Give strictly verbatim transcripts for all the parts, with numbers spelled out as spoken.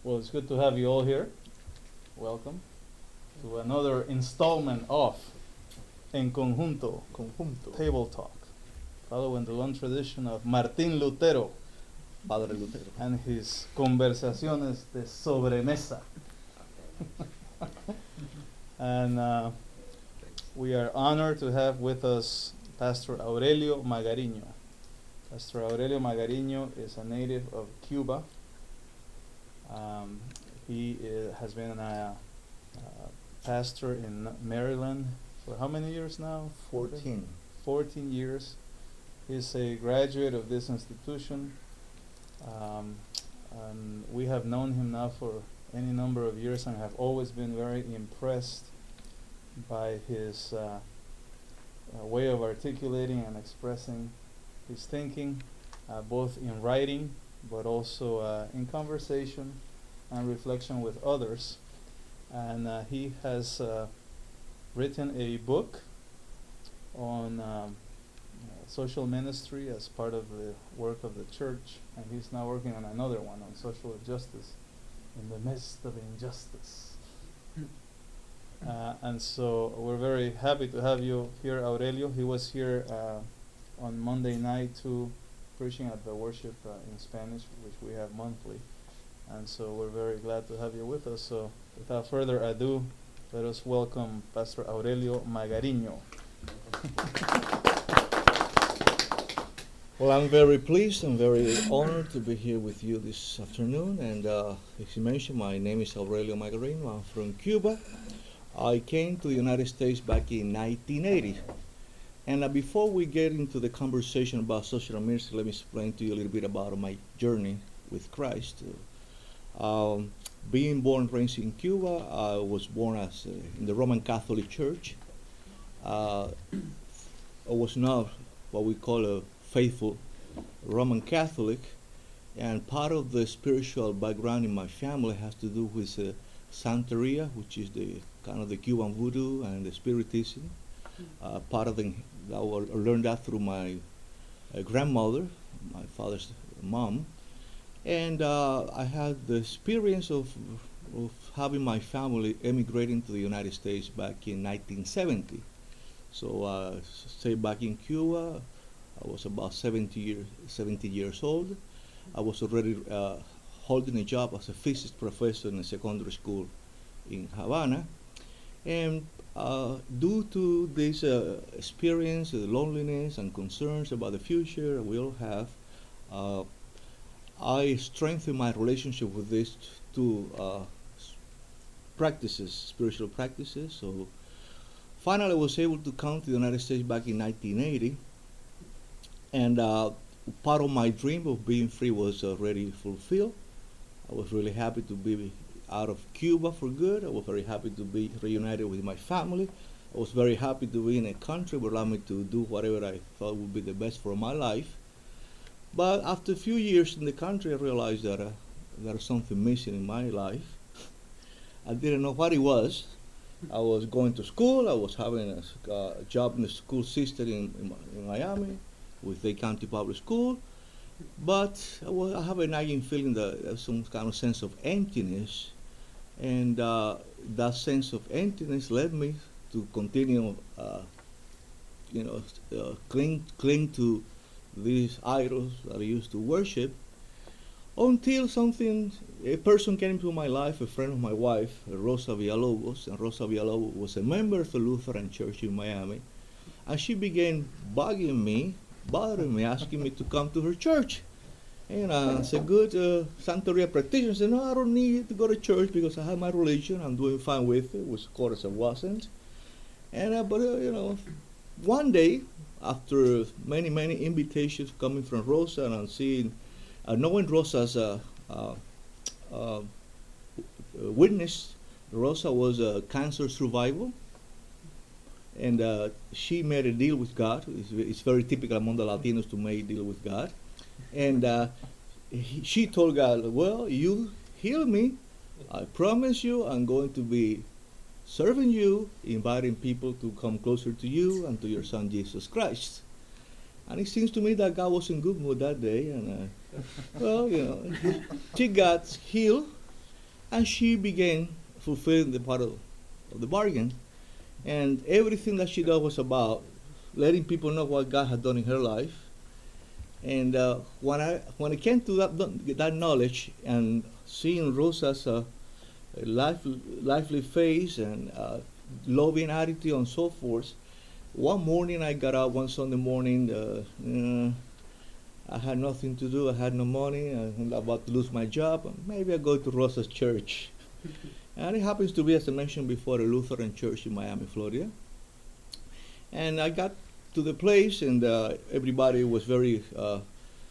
Well, it's good to have you all here. Welcome to another installment of En Conjunto, Conjunto. Table Talk, following the long tradition of Martín Lutero Padre Lutero. and his conversaciones de sobremesa. and uh, we are honored to have with us Pastor Aurelio Magariño. Pastor Aurelio Magariño is a native of Cuba. Um, he is, has been a, uh pastor in Maryland for how many years now? Fourteen. fourteen years. He's a graduate of this institution. Um, and we have known him now for any number of years and have always been very impressed by his uh, uh, way of articulating and expressing his thinking, uh, both in writing but also uh, in conversation and reflection with others. And uh, he has uh, written a book on um, uh, social ministry as part of the work of the church, and he's now working on another one on social justice in the midst of injustice. uh, and so we're very happy to have you here, Aurelio. He was here uh, on Monday night too, preaching at the worship uh, in Spanish, which we have monthly. And so we're very glad to have you with us. So without further ado, let us welcome Pastor Aurelio Magariño. Well, I'm very pleased and very honored to be here with you this afternoon. And uh, as you mentioned, my name is Aurelio Magariño. I'm from Cuba. I came to the United States back in nineteen eighty. And uh, before we get into the conversation about social ministry, let me explain to you a little bit about my journey with Christ. Um, being born and raised in Cuba, I was born as uh, in the Roman Catholic Church. Uh, I was not what we call a faithful Roman Catholic, and part of the spiritual background in my family has to do with uh, Santeria, which is the kind of the Cuban voodoo and the spiritism. Uh, part of the I learned that through my uh, grandmother, my father's mom, and uh, I had the experience of of having my family emigrating to the United States back in nineteen seventy. So, uh, say back in Cuba, I was about seventy years seventy years old. I was already uh, holding a job as a physics professor in a secondary school in Havana, and uh, due to this uh, experience, uh, loneliness, and concerns about the future we all have, uh, I strengthened my relationship with these two uh, practices, spiritual practices. So finally, I was able to come to the United States back in nineteen eighty, and uh, part of my dream of being free was already fulfilled. I was really happy to be out of Cuba for good. I was very happy to be reunited with my family. I was very happy to be in a country that allowed me to do whatever I thought would be the best for my life. But after a few years in the country, I realized that uh, there was something missing in my life. I didn't know what it was. I was going to school. I was having a uh, job in the school system in, in, in Miami with the County Public School. But I, was, I have a nagging feeling that there's some kind of sense of emptiness. And uh, that sense of emptiness led me to continue, uh, you know, uh, cling, cling to these idols that I used to worship, until something, a person came into my life, a friend of my wife, Rosa Villalobos, and Rosa Villalobos was a member of the Lutheran Church in Miami, and she began bugging me, bothering me, asking me to come to her church. And uh, as a good uh, Santeria practitioner, I said, no, I don't need to go to church because I have my religion, I'm doing fine with it, which of course I wasn't. And, uh, but, uh, you know, one day, after many, many invitations coming from Rosa, and I'm seeing, uh, knowing Rosa's uh, uh, uh, witness, Rosa was a cancer survivor, and uh, she made a deal with God. It's, it's very typical among the Latinos to make a deal with God. And uh, he, she told God, well, you heal me, I promise you I'm going to be serving you, inviting people to come closer to you and to your son Jesus Christ. And it seems to me that God was in good mood that day, and uh, well, you know, she got healed, And she began fulfilling the part of, of the bargain. And everything that she did was about letting people know what God had done in her life. And uh, when I when it came to that that knowledge and seeing Rosa's uh, life, lively face and uh, loving attitude and so forth, one morning I got up one Sunday morning. Uh, uh, I had nothing to do. I had no money. I'm about to lose my job. Maybe I go to Rosa's church. And it happens to be, as I mentioned before, a Lutheran church in Miami, Florida. And I got to the place, and uh, everybody was very uh, uh,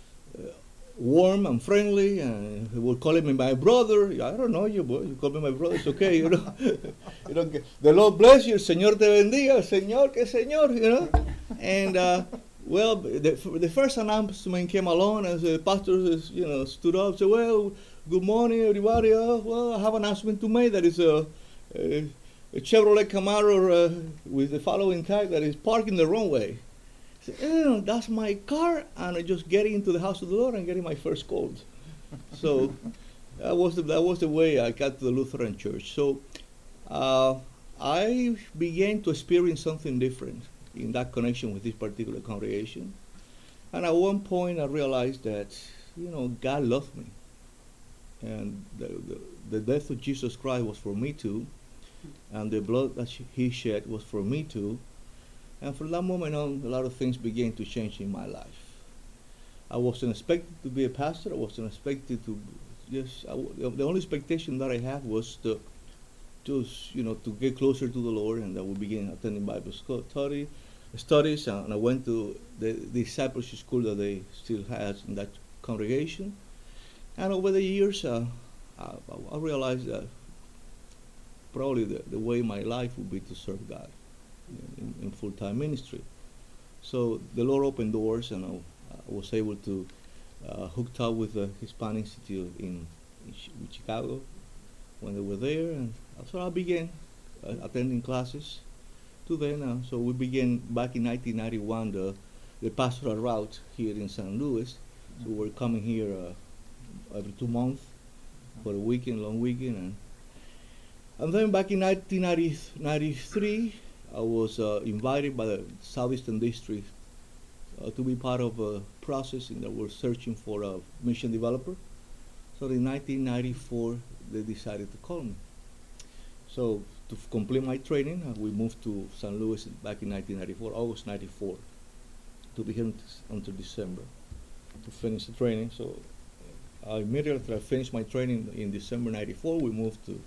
warm and friendly, and they were calling me my brother. I don't know you, boy. You call me my brother, it's okay, you know. You know, the Lord bless you, Señor te bendiga, Señor, que Señor, you know. And uh, well, the, the first announcement came along, and the pastor, you know, stood up and said, well, good morning, everybody. Uh, well, I have an announcement to make. That is a, a, a Chevrolet Camaro uh, with the following tag that is parked in the wrong way. I said, eh, that's my car, and I just get into the house of the Lord and getting my first cold. So that was the, that was the way I got to the Lutheran church. So uh, I began to experience something different in that connection with this particular congregation. And at one point I realized that, you know, God loved me. And the, the, the death of Jesus Christ was for me too. And the blood that he shed was for me too. And from that moment on, a lot of things began to change in my life. I wasn't expected to be a pastor. I wasn't expected to just, I, the only expectation that I had was to, just, you know, to get closer to the Lord, and that we began attending Bible study, studies, and I went to the, the discipleship school that they still had in that congregation. And over the years, uh, I, I realized that probably the, the way my life would be to serve God in, in full-time ministry. So the Lord opened doors, and I, I was able to uh, hook up with the Hispanic Institute in, in, in Chicago when they were there, and so I began uh, attending classes to then. Uh, so we began back in nineteen ninety-one the, the pastoral route here in Saint Louis. So we're coming here uh, every two months for a weekend, long weekend, and and then back in nineteen ninety-three, I was uh, invited by the Southeastern District uh, to be part of a process in that we're searching for a mission developer. So in nineteen ninety-four, they decided to call me. So to f- complete my training, uh, we moved to Saint Louis back in nineteen ninety-four, August ninety-four, to be here until December to finish the training. So uh, immediately after I finished my training in December ninety-four, we moved to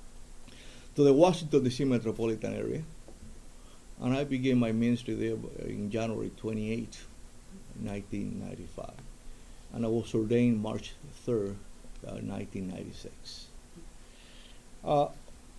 to the Washington, D C metropolitan area. And I began my ministry there in January twenty-eighth, nineteen ninety-five. And I was ordained March third, uh, nineteen ninety-six. Uh,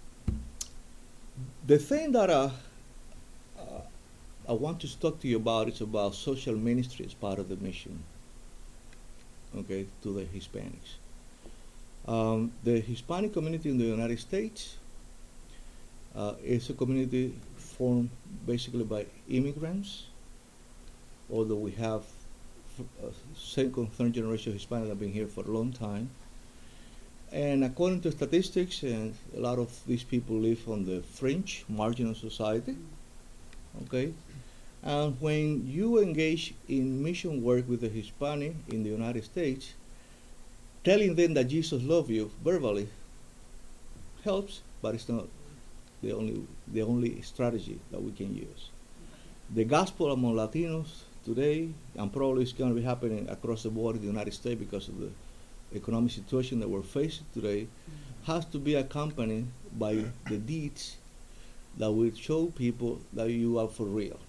the thing that uh, uh, I want to talk to you about is about social ministry as part of the mission, okay, to the Hispanics. Um, the Hispanic community in the United States uh, is a community formed basically by immigrants, although we have uh, second, third generation Hispanic that have been here for a long time. And according to statistics, and a lot of these people live on the fringe, marginal society, okay? And when you engage in mission work with the Hispanic in the United States, telling them that Jesus loves you verbally helps, but it's not the only the only strategy that we can use. The gospel among Latinos today, and probably it's going to be happening across the board in the United States because of the economic situation that we're facing today, mm-hmm. has to be accompanied by the deeds that will show people that you are for real.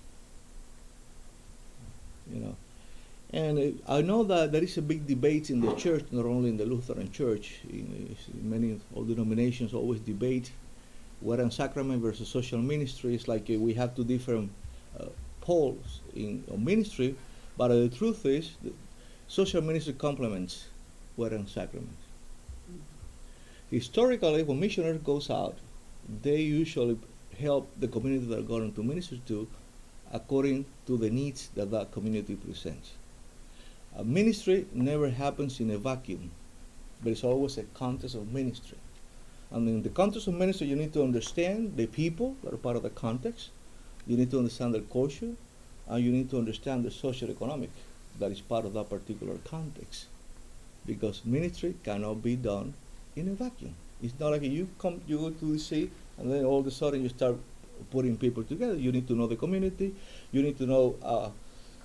You know, and uh, I know that there is a big debate in the church, not only in the Lutheran Church. In, in many all denominations always debate word and sacrament versus social ministry. It's like uh, we have two different uh, poles in uh, ministry, but uh, the truth is, that social ministry complements word and sacrament. Mm-hmm. Historically, when missionaries goes out, they usually help the community they're going to minister to according to the needs that that community presents. A ministry never happens in a vacuum, but it's always a contest of ministry. And in the context of ministry, you need to understand the people that are part of the context. You need to understand their culture, and you need to understand the social economic that is part of that particular context. Because ministry cannot be done in a vacuum. It's not like you come, you go to the sea, and then all of a sudden you start putting people together. You need to know the community. You need to know uh, uh,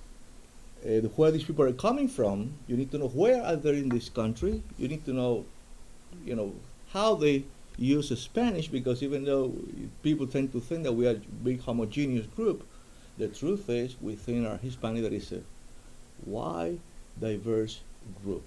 where these people are coming from. You need to know where are they in this country. You need to know, you know, how they use Spanish, because even though people tend to think that we are a big homogeneous group, the truth is within our Hispanic there is a wide, diverse group.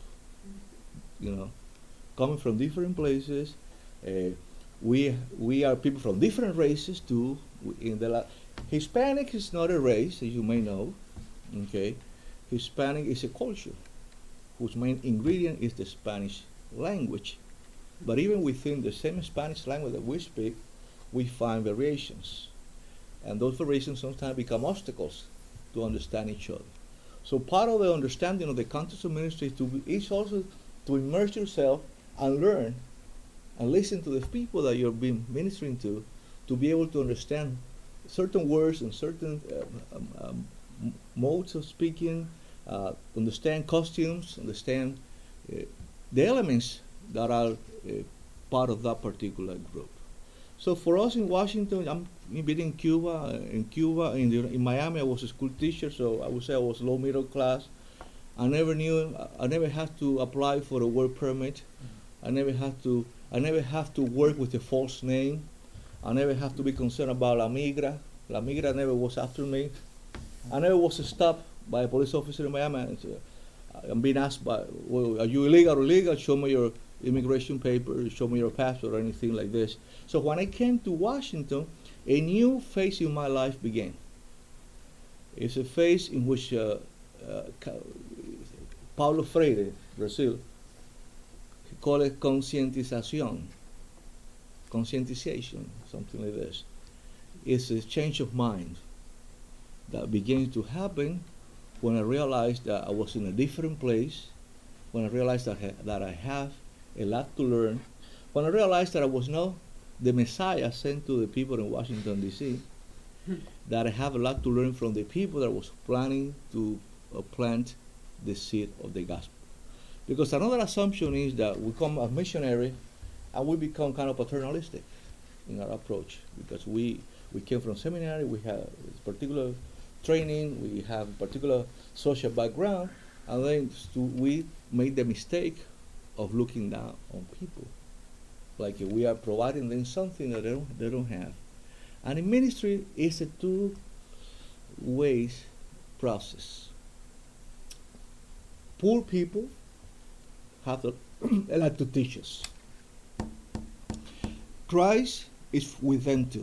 You know, coming from different places. Uh, we we are people from different races too. In the la- Hispanic is not a race, as you may know. Okay, Hispanic is a culture whose main ingredient is the Spanish language. But even within the same Spanish language that we speak, we find variations. And those variations sometimes become obstacles to understand each other. So part of the understanding of the context of ministry is, to be, is also to immerse yourself and learn and listen to the people that you're being ministering to, to be able to understand certain words and certain uh, um, um, modes of speaking, uh, understand costumes, understand uh, the elements that are uh, part of that particular group. So for us in Washington, I'm been in Cuba. In Cuba, in, the, in Miami, I was a school teacher, so I would say I was low middle class. I never knew, I never had to apply for a work permit. I never had to, I never have to work with a false name. I never have to be concerned about La Migra. La Migra never was after me. I never was stopped by a police officer in Miami. And, uh, I'm being asked by, well, are you illegal or illegal? Show me your immigration paper, show me your passport, or anything like this. So when I came to Washington, a new phase in my life began. It's a phase in which uh, uh, Paulo Freire, Brazil, he called it conscientización, conscientization, something like this. It's a change of mind that began to happen when I realized that I was in a different place, when I realized that, ha- that I have a lot to learn, when I realized that I was not the Messiah sent to the people in Washington, D C, that I have a lot to learn from the people that was planning to uh, plant the seed of the gospel. Because another assumption is that we come as missionary and we become kind of paternalistic in our approach, because we, we came from seminary, we have particular training, we have particular social background, and then to, we made the mistake of looking down on people, like we are providing them something that they don't, they don't have. And in ministry, it's a two ways process. Poor people have a, a lot to teach us. Christ is with them too.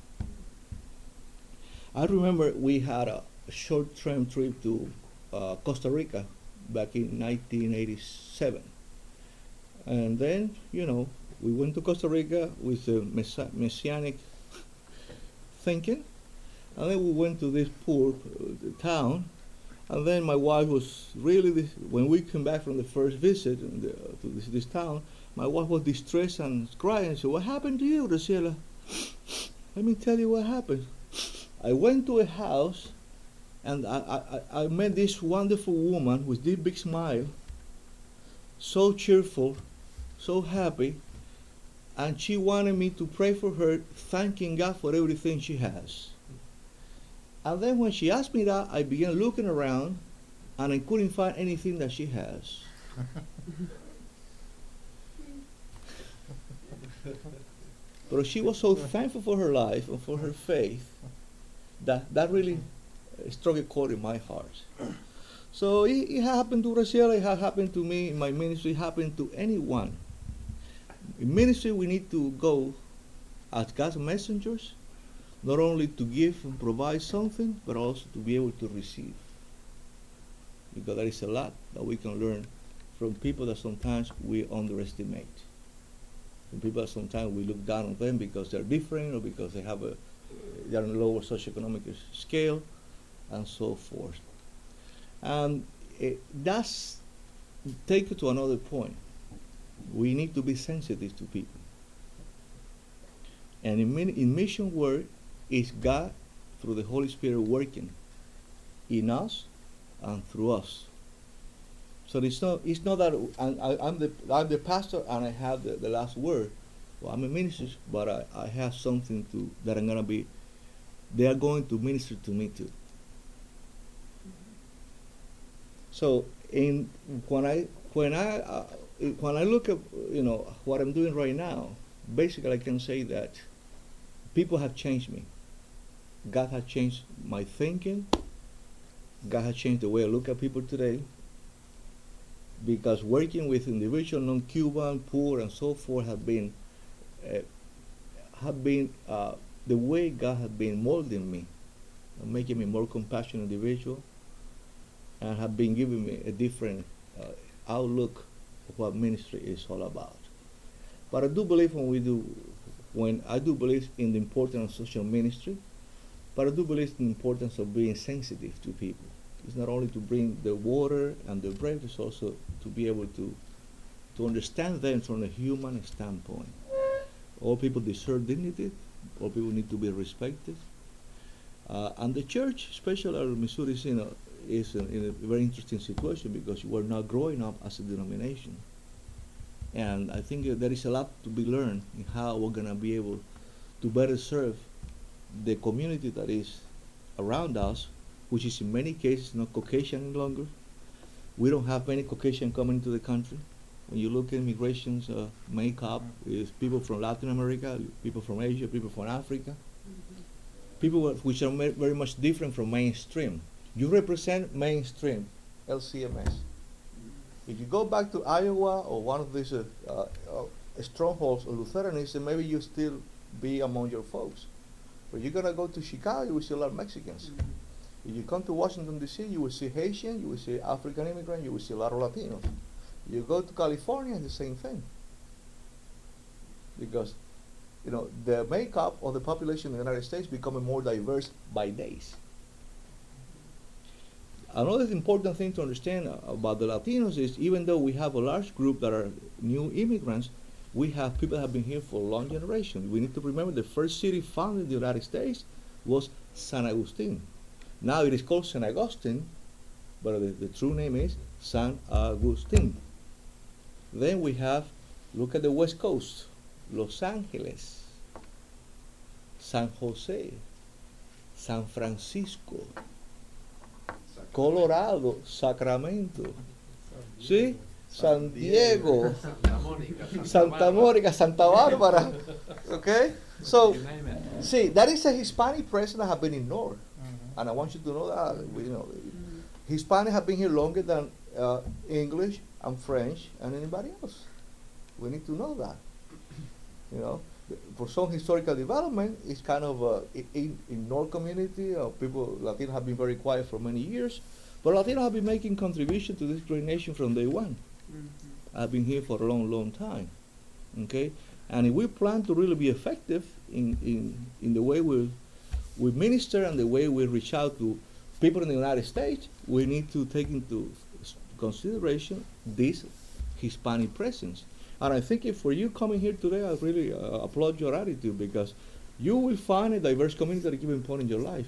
I remember we had a, a short-term trip to uh, Costa Rica back in nineteen eighty-seven. And then, you know, we went to Costa Rica with a messa- messianic thinking. And then we went to this poor uh, town. And then my wife was really, this, when we came back from the first visit in the, uh, to this, this town, my wife was distressed and crying. And said, "What happened to you, Graciela?" Let me tell you what happened. I went to a house and I, I, I met this wonderful woman with this big smile, so cheerful, so happy, and she wanted me to pray for her, thanking God for everything she has. And then when she asked me that, I began looking around and I couldn't find anything that she has. But she was so thankful for her life and for her faith that that really struck a chord in my heart. So it, it happened to Graciela, it has happened to me in my ministry, it happened to anyone. In ministry, we need to go as God's messengers, not only to give and provide something, but also to be able to receive. Because there is a lot that we can learn from people that sometimes we underestimate. From people that sometimes we look down on them because they're different or because they have a they're on a lower socioeconomic scale, and so forth. And it, that's take it to another point. We need to be sensitive to people. And in, min- in mission work, is God through the Holy Spirit working in us and through us. So it's not it's not that I'm, I, I'm the I'm the pastor and I have the, the last word. Well, I'm a minister, but I, I have something to that I'm gonna be. They are going to minister to me too. So in when I when I uh, when I look at you know what I'm doing right now, basically I can say that people have changed me. God has changed my thinking. God has changed the way I look at people today. Because working with individuals, non-Cuban, poor, and so forth, have been uh, have been uh, the way God has been molding me, and making me more compassionate individual, and have been giving me a different uh, outlook of what ministry is all about. But I do believe when we do, when I do believe in the importance of social ministry, but I do believe in the importance of being sensitive to people. It's not only to bring the water and the bread, it's also to be able to to understand them from a human standpoint. All people deserve dignity. All people need to be respected. Uh, and the church, especially our Missouri Synod, is in, in a very interesting situation because we're not growing up as a denomination. And I think there is a lot to be learned in how we're going to be able to better serve the community that is around us, which is in many cases not Caucasian any longer. We don't have many Caucasian coming into the country. When you look at immigration's uh, makeup, is people from Latin America, people from Asia, people from Africa, mm-hmm. people which are ma- very much different from mainstream. You represent mainstream, L C M S. Mm-hmm. If you go back to Iowa or one of these uh, uh, uh, strongholds of Lutheranism, maybe you still be among your folks. But you're going to go to Chicago, you will see a lot of Mexicans. Mm-hmm. If you come to Washington, D C, you will see Haitian, you will see African immigrant, you will see a lot of Latinos. You go to California, it's the same thing. Because, you know, the makeup of the population in the United States becoming more diverse by days. Another important thing to understand about the Latinos is even though we have a large group that are new immigrants, we have people that have been here for a long generation. We need to remember the first city founded in the United States was San Agustin. Now it is called Saint Augustine, but the, the true name is San Agustin. Then we have, look at the West Coast, Los Angeles, San Jose, San Francisco, Colorado, Sacramento, ¿sí? San Diego, Santa Mónica, Santa Bárbara, okay? So, see, that is a Hispanic presence that have been ignored. And I want you to know that we, you know, mm-hmm. Hispanics have been here longer than uh, English and French and anybody else. We need to know that. You know, for some historical development, it's kind of uh, in in North community. Uh, people Latinos have been very quiet for many years, but Latinos have been making contribution to this great nation from day one. Mm-hmm. I've been here for a long, long time. Okay, and if we plan to really be effective in in in the way we we minister and the way we reach out to people in the United States, we need to take into consideration this Hispanic presence. And I think if for you coming here today, I really uh, applaud your attitude because you will find a diverse community at a given point in your life.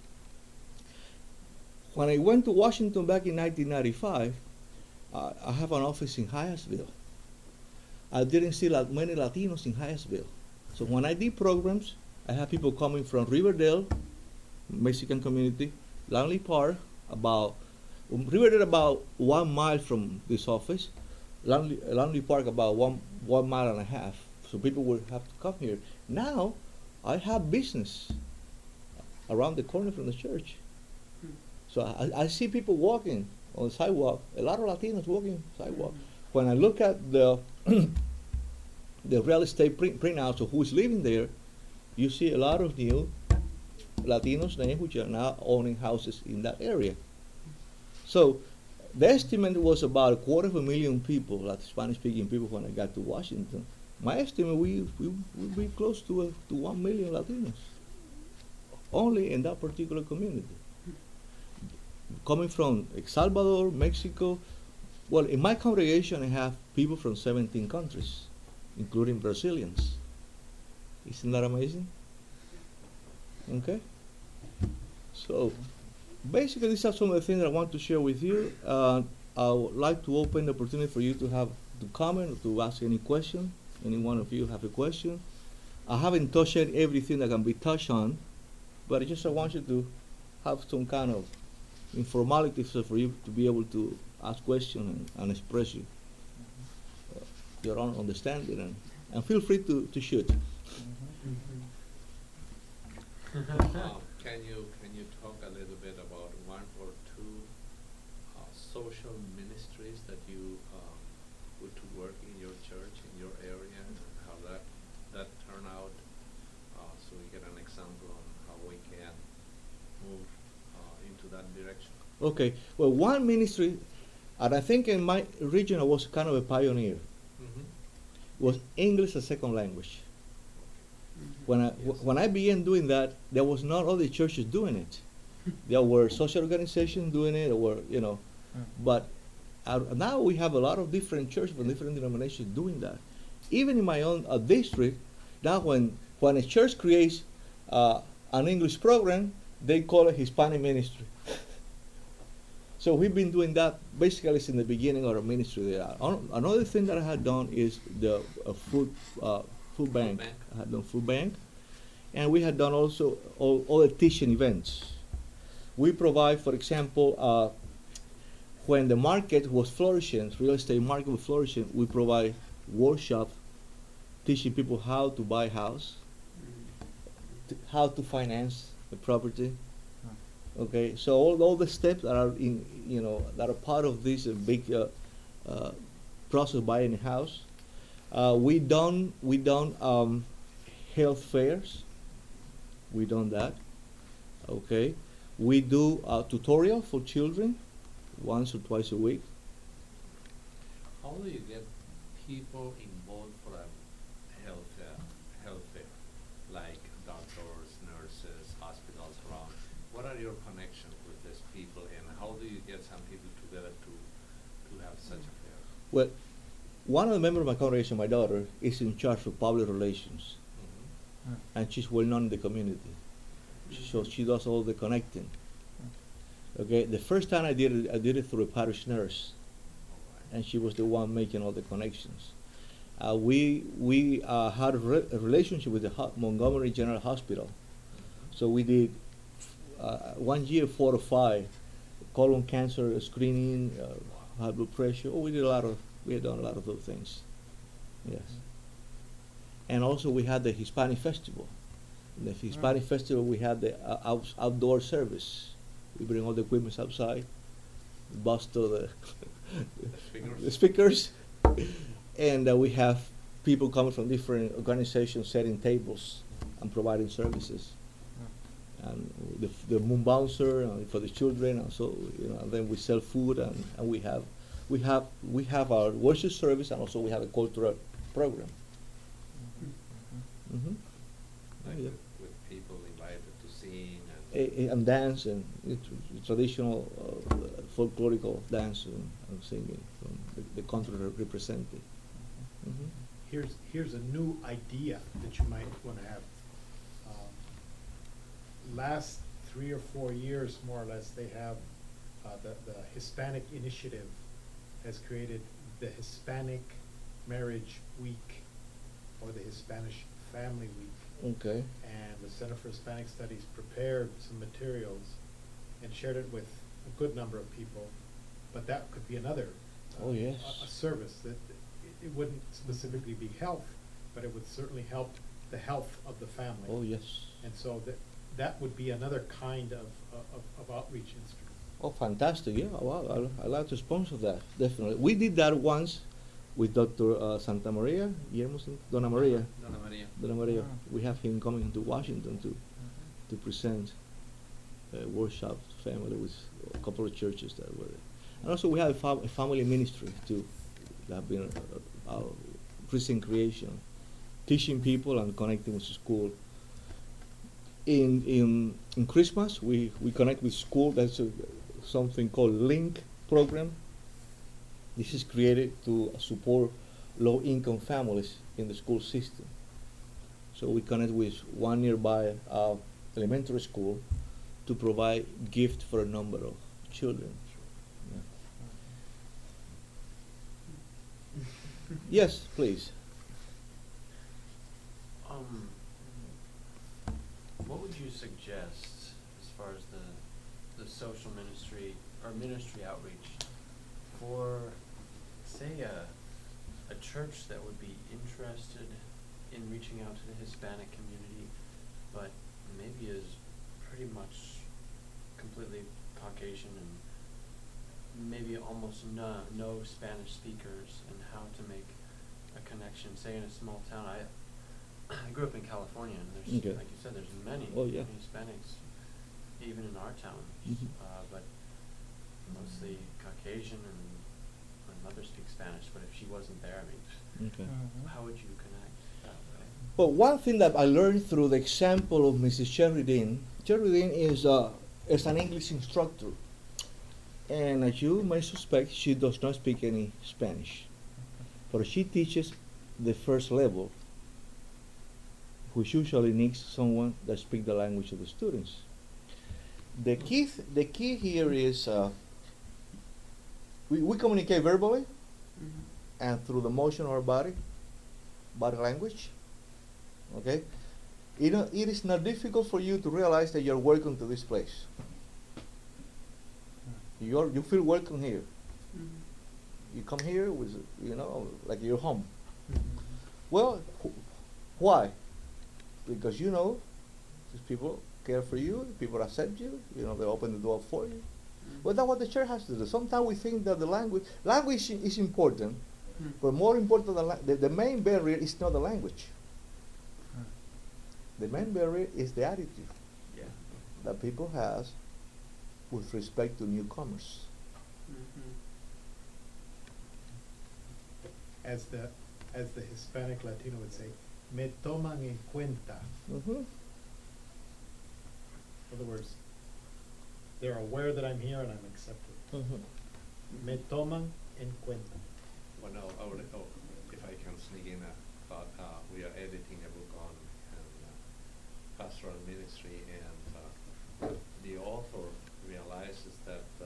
When I went to Washington back in nineteen ninety-five, uh, I have an office in Hyattsville. I didn't see that many Latinos in Hyattsville. So when I did programs, I have people coming from Riverdale, Mexican community, Langley Park, about Riverdale about one mile from this office, Langley, Langley Park about one one mile and a half. So people will have to come here. Now, I have business around the corner from the church. Hmm. So I, I see people walking on the sidewalk. A lot of Latinos walking on the sidewalk. Hmm. When I look at the the real estate print, printouts of who's living there, you see a lot of new Latinos names which are now owning houses in that area. So the estimate was about a quarter of a million people, like Spanish-speaking people, when I got to Washington. My estimate, we we would be close to a, to one million Latinos, only in that particular community. Coming from El Salvador, Mexico. Well, in my congregation, I have people from seventeen countries, including Brazilians. Isn't that amazing? Okay. So basically, these are some of the things that I want to share with you. Uh, I would like to open the opportunity for you to have to comment or to ask any question. Any one of you have a question. I haven't touched everything that can be touched on, but I just I want you to have some kind of informality so for you to be able to ask questions and, and express you, uh, your own understanding, and, and feel free to, to shoot. Uh, can you can you talk a little bit about one or two uh, social ministries that you um, put to work in your church, in your area, and how that that turned out, uh, so we get an example on how we can move uh, into that direction? Okay. Well, one ministry, and I think in my region I was kind of a pioneer, Mm-hmm. was English as second language. When I Yes. w- when I began doing that, there was not all the churches doing it. There were social organizations doing it, or you know, but uh, now we have a lot of different churches from different denominations doing that. Even in my own uh, district, now when when a church creates uh, an English program, they call it Hispanic ministry. So we've been doing that basically since the beginning of our ministry there. An- Another thing that I had done is the uh, food uh, food bank. bank. I had done food bank, and we had done also all, all the teaching events. We provide, for example, uh, when the market was flourishing, real estate market was flourishing, we provide workshop teaching people how to buy a house, t- how to finance the property. Okay, so all, all the steps that are in, you know, that are part of this uh, big uh, uh, process of buying a house. Uh, we done we done um, health fairs. We done that. Okay, we do a tutorial for children once or twice a week. How do you get people involved for a health uh, health fair, like doctors, nurses, hospitals around? What are your connections with these people, and how do you get some people together to to have such a fair? Well, one of the members of my congregation, my daughter, is in charge of public relations, Mm-hmm. and she's well known in the community. So she does all the connecting. Okay, the first time I did it, I did it through a parish nurse, and she was the one making all the connections. Uh, we we uh, had a, re- a relationship with the ho- Montgomery General Hospital, so we did uh, one year four or five colon cancer screening, uh, high blood pressure. Oh, we did a lot of we had done a lot of those things. Yes, and also we had the Hispanic festival. In the Hispanic festival, we had the uh, out- outdoor service. We bring all the equipment outside, bust all the Speakers. the speakers, and uh, we have people coming from different organizations setting tables and providing services. And the, the moon bouncer uh, for the children, and so you know. And then we sell food, and, and we have we have we have our worship service, and also we have a cultural program. Mm-hmm. Like Yeah. with, with people invited to sing and A- a- and dance and uh, tr- traditional uh, folklorical dance and, and singing from the, the country re- represented. Mm-hmm. Here's, here's a new idea that you might wanna have. Um, Last three or four years, more or less, they have, uh, the, the Hispanic Initiative has created the Hispanic Marriage Week, or the Hispanic Family Week. Okay. And the Center for Hispanic Studies prepared some materials and shared it with a good number of people, but that could be another. uh, Oh, yes. A, a service that, it, it wouldn't specifically be health, but it would certainly help the health of the family. Oh yes. And so that, that would be another kind of, of, of outreach instrument. Oh, fantastic! Yeah, well, I I like to sponsor that definitely. We did that once with Doctor Uh, Santa Maria, Guillermo Sant- Donna Maria. Donna Maria. Donna Maria. Ah. We have him coming to Washington to to present a workshop family with a couple of churches that were, and also we have a, fam- a family ministry too, that have been uh, our recent creation, teaching people and connecting with school. In in in Christmas, we, we connect with school. That's a, something called Link program. This is created to support low-income families in the school system. So we connect with one nearby uh, elementary school to provide gift for a number of children. Yeah. Yes, please. Um, what would you suggest as far as the the social ministry or ministry outreach for, say, a a church that would be interested in reaching out to the Hispanic community, but maybe is pretty much completely Caucasian and maybe almost no no Spanish speakers, and how to make a connection, say in a small town. I I grew up in California, and there's, Okay. like you said, there's many, Oh, yeah. many Hispanics, even in our town, Mhm. uh, but mostly Caucasian, and my mother speaks Spanish, but if she wasn't there, I mean, Okay. Mhm. how would you connect that way? But one thing that I learned through the example of Missus Sheridan, Sheridan is, uh, is an English instructor. And as you may suspect, she does not speak any Spanish. But she teaches the first level, which usually needs someone that speaks the language of the students. The key, th- the key here is uh, we, we communicate verbally and through the motion of our body, body language. Okay? You know, it is not difficult for you to realize that you're welcome to this place. You're, you feel welcome here. You come here with, you know, like you're home. Well, wh- why? Because you know, these people care for you, people accept you, you know, they open the door for you. Well, that's what the church has to do. Sometimes we think that the language, language is important, but more important than la- the, the main barrier is not the language. The main barrier is the attitude Yeah. that people has with respect to newcomers. As the, as the Hispanic Latino would say, me toman en cuenta. Mm-hmm. In other words, they're aware that I'm here and I'm accepted. Mm-hmm. Me toman en cuenta. Well, no, I would, oh, if I can sneak in a thought, uh, we are editing a book on uh, pastoral ministry, and uh, the author realizes that uh,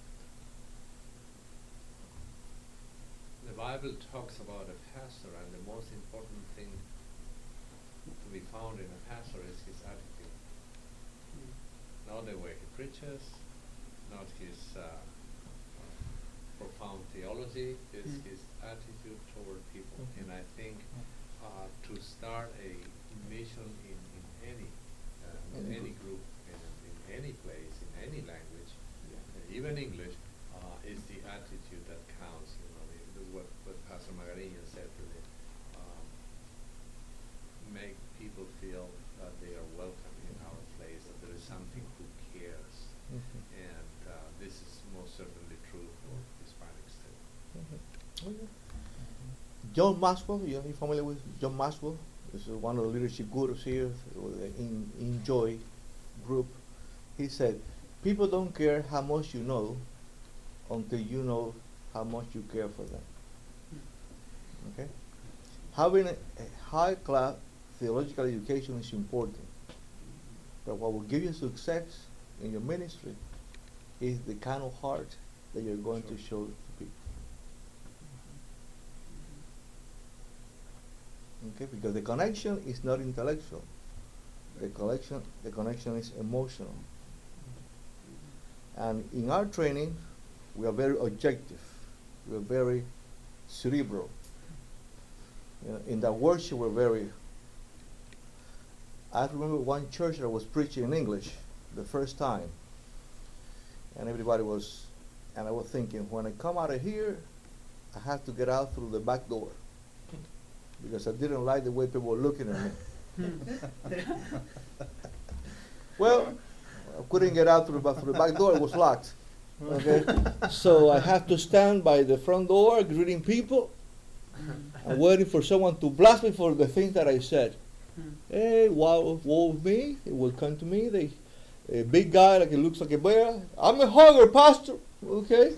the Bible talks about a pastor, and the most important thing to be found in a pastor is his attitude. Not the way he preaches, not his uh, profound theology, is Mm. his attitude toward people. Mhm. And I think uh, to start a mission in, in any uh, in Any any group. group, in, in any place, in any language, uh, even English, uh, is the attitude that counts. You know, the, the, what, what Pastor Magariño said really, um, make people feel that they are welcome in our place, that there is something who cares. Mhm. And uh, this is most certainly true for Hispanics too. Mhm. Okay. John Maxwell, you are you familiar with John Maxwell? This is one of the leadership gurus here with the in, Enjoy group. He said, people don't care how much you know until you know how much you care for them. Okay? Having a, a high class theological education is important. But what will give you success in your ministry is the kind of heart that you're going Sure. to show to people. Okay, because the connection is not intellectual. The connection, the connection is emotional. And in our training, we are very objective. We are very cerebral. You know, in that worship, we're very. I remember one church that was preaching in English the first time, and everybody was, and I was thinking, when I come out of here, I have to get out through the back door, because I didn't like the way people were looking at me. Well, I couldn't get out through the, back, through the back door, it was locked. Okay, so I have to stand by the front door greeting people and waiting for someone to blast me for the things that I said. Hey, wow, woe of me, it will come to me, they, a big guy, like it looks like a bear. I'm a hugger, pastor, okay?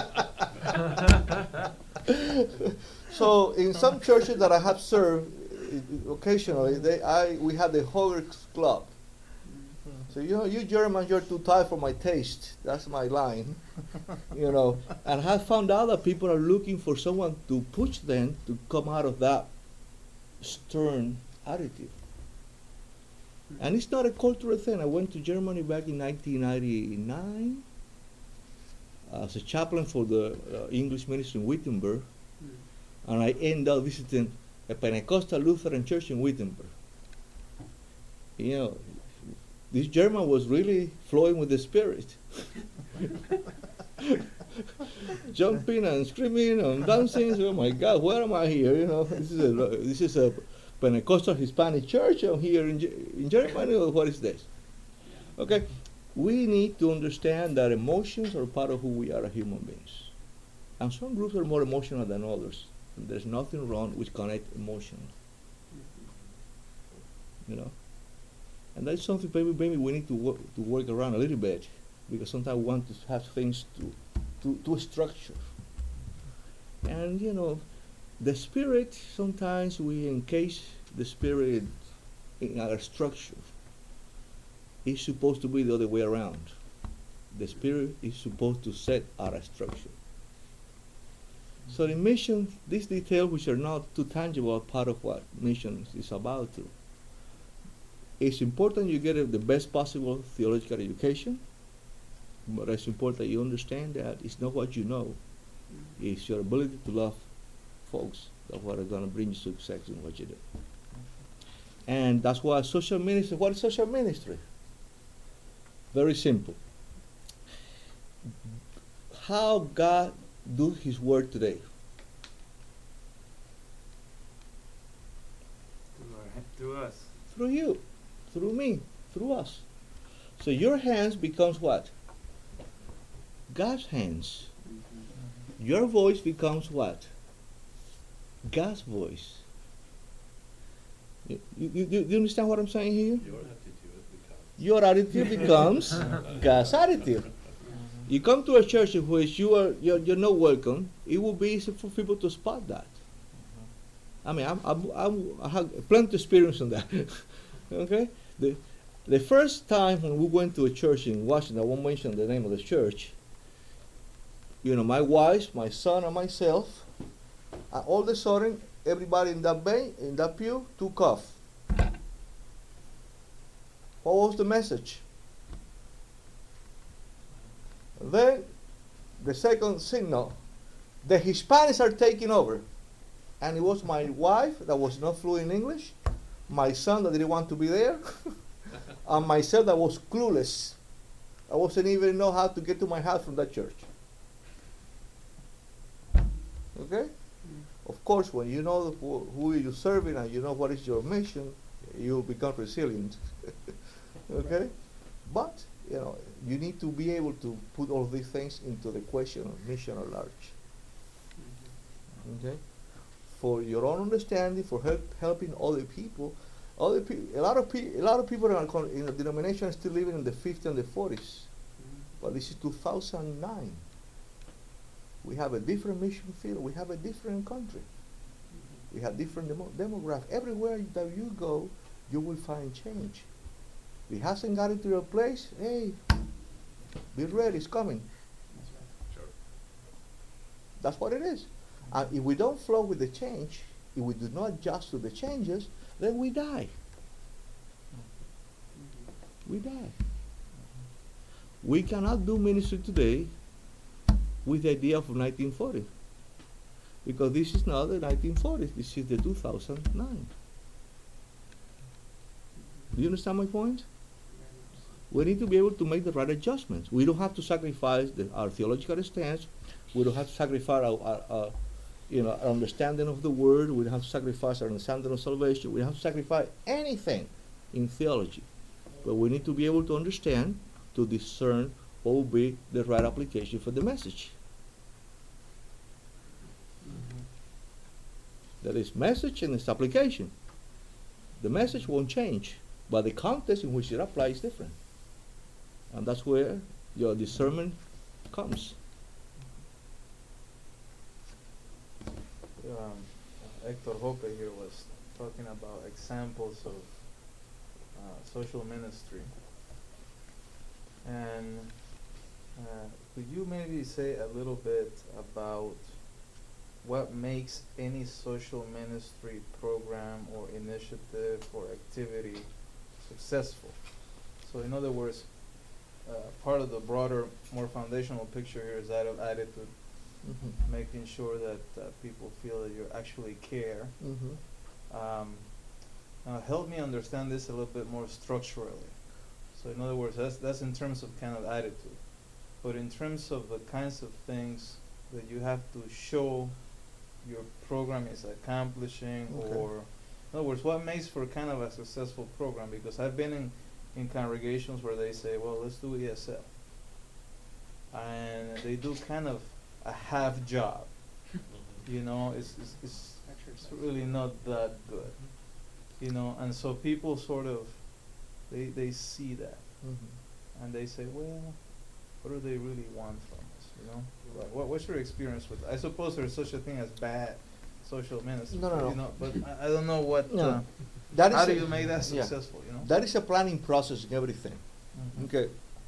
So in some churches that I have served, it- occasionally they, I, we had the Hogarth Club. So you know, you Germans, you're too tight for my taste. That's my line, you know. And I found out that people are looking for someone to push them to come out of that stern attitude. And it's not a cultural thing. I went to Germany back in nineteen ninety-nine as a chaplain for the uh, English ministry in Wittenberg, and I ended up visiting a Pentecostal Lutheran church in Wittenberg. You know, this German was really flowing with the Spirit. Jumping and screaming and dancing. So, oh my God, where am I here? You know, this is a this is a Pentecostal Hispanic church. I'm here in, Ge- in Germany. Or what is this? Okay, we need to understand that emotions are part of who we are as human beings, and some groups are more emotional than others. And there's nothing wrong with connect emotions. You know. And that's something maybe, maybe we need to work, to work around a little bit, because sometimes we want to have things to, to, to structure. And you know, the Spirit, sometimes we encase the Spirit in our structure. It's supposed to be the other way around. The Spirit is supposed to set our structure. So the mission, these details which are not too tangible, are part of what mission is about. To. It's important you get the best possible theological education, but it's important you understand that it's not what you know, it's your ability to love folks that what are going to bring you success in what you do. And that's why social ministry, what is social ministry? Very simple. How God do His work today? Through, our, through us. Through you. Through me, through us. So your hands becomes what? God's hands. Mm-hmm. Your voice becomes what? God's voice. You, you, you, do you understand what I'm saying here? Your attitude becomes. Your attitude becomes God's attitude. You come to a church in which you are you're, you're not welcome. It will be easy for people to spot that. I mean, I'm, I'm, I'm, I have plenty of experience on that. Okay. The, the first time when we went to a church in Washington, I won't mention the name of the church, you know, my wife, my son, and myself, and all of a sudden, everybody in that bay, in that pew, took off. What was the message? Then, the second signal, the Hispanics are taking over. And it was my wife that was not fluent in English, my son that didn't want to be there, and myself that was clueless. I wasn't even know how to get to my house from that church. Okay? Of course, when you know who, who you're serving and you know what is your mission, you become resilient. Okay? But, you know, you need to be able to put all these things into the question of mission at large. Okay? For your own understanding, for help, helping other people. Other pe- a lot of pe- a lot of people in, our con- in the denomination are still living in the fifties and the forties, but this is two thousand nine. We have a different mission field. We have a different country. We have different demo- demographics. Everywhere that you go, you will find change. If it hasn't got into your place, hey, be ready. It's coming. Sure. That's what it is. And if we don't flow with the change, if we do not adjust to the changes, then we die. We die. We cannot do ministry today with the idea of nineteen forty. Because this is not the nineteen forties, this is the two thousand nine. Do you understand my point? We need to be able to make the right adjustments. We don't have to sacrifice the, our theological stance. We don't have to sacrifice our, our, our you know, our understanding of the word. We don't have to sacrifice our understanding of salvation. We don't have to sacrifice anything in theology. But we need to be able to understand, to discern what will be the right application for the message. There is message and its application. The message won't change, but the context in which it applies is different. And that's where your discernment comes. Um, uh, Hector Hope here was talking about examples of uh, social ministry. And uh, could you maybe say a little bit about what makes any social ministry program or initiative or activity successful? So in other words, uh, part of the broader, more foundational picture here is that of attitude, Mhm. making sure that uh, people feel that you actually care. Mhm. Um, now help me understand this a little bit more structurally. So in other words, that's that's in terms of kind of attitude. But in terms of the kinds of things that you have to show your program is accomplishing, Okay. or in other words, what makes for kind of a successful program? Because I've been in, in congregations where they say, well, let's do E S L. And they do kind of a half job. You know, it's, it's, it's, it's really not that good. You know, and so people sort of, they, they see that. Mhm. And they say, well, what do they really want from us? You know, Like, what, what's your experience with? I suppose there's such a thing as bad social ministry. No, no, no. You know, but I, I don't know what. No. Uh, That is how do a- you make that yeah. successful? You know. That is a planning process in everything. Mhm. Okay.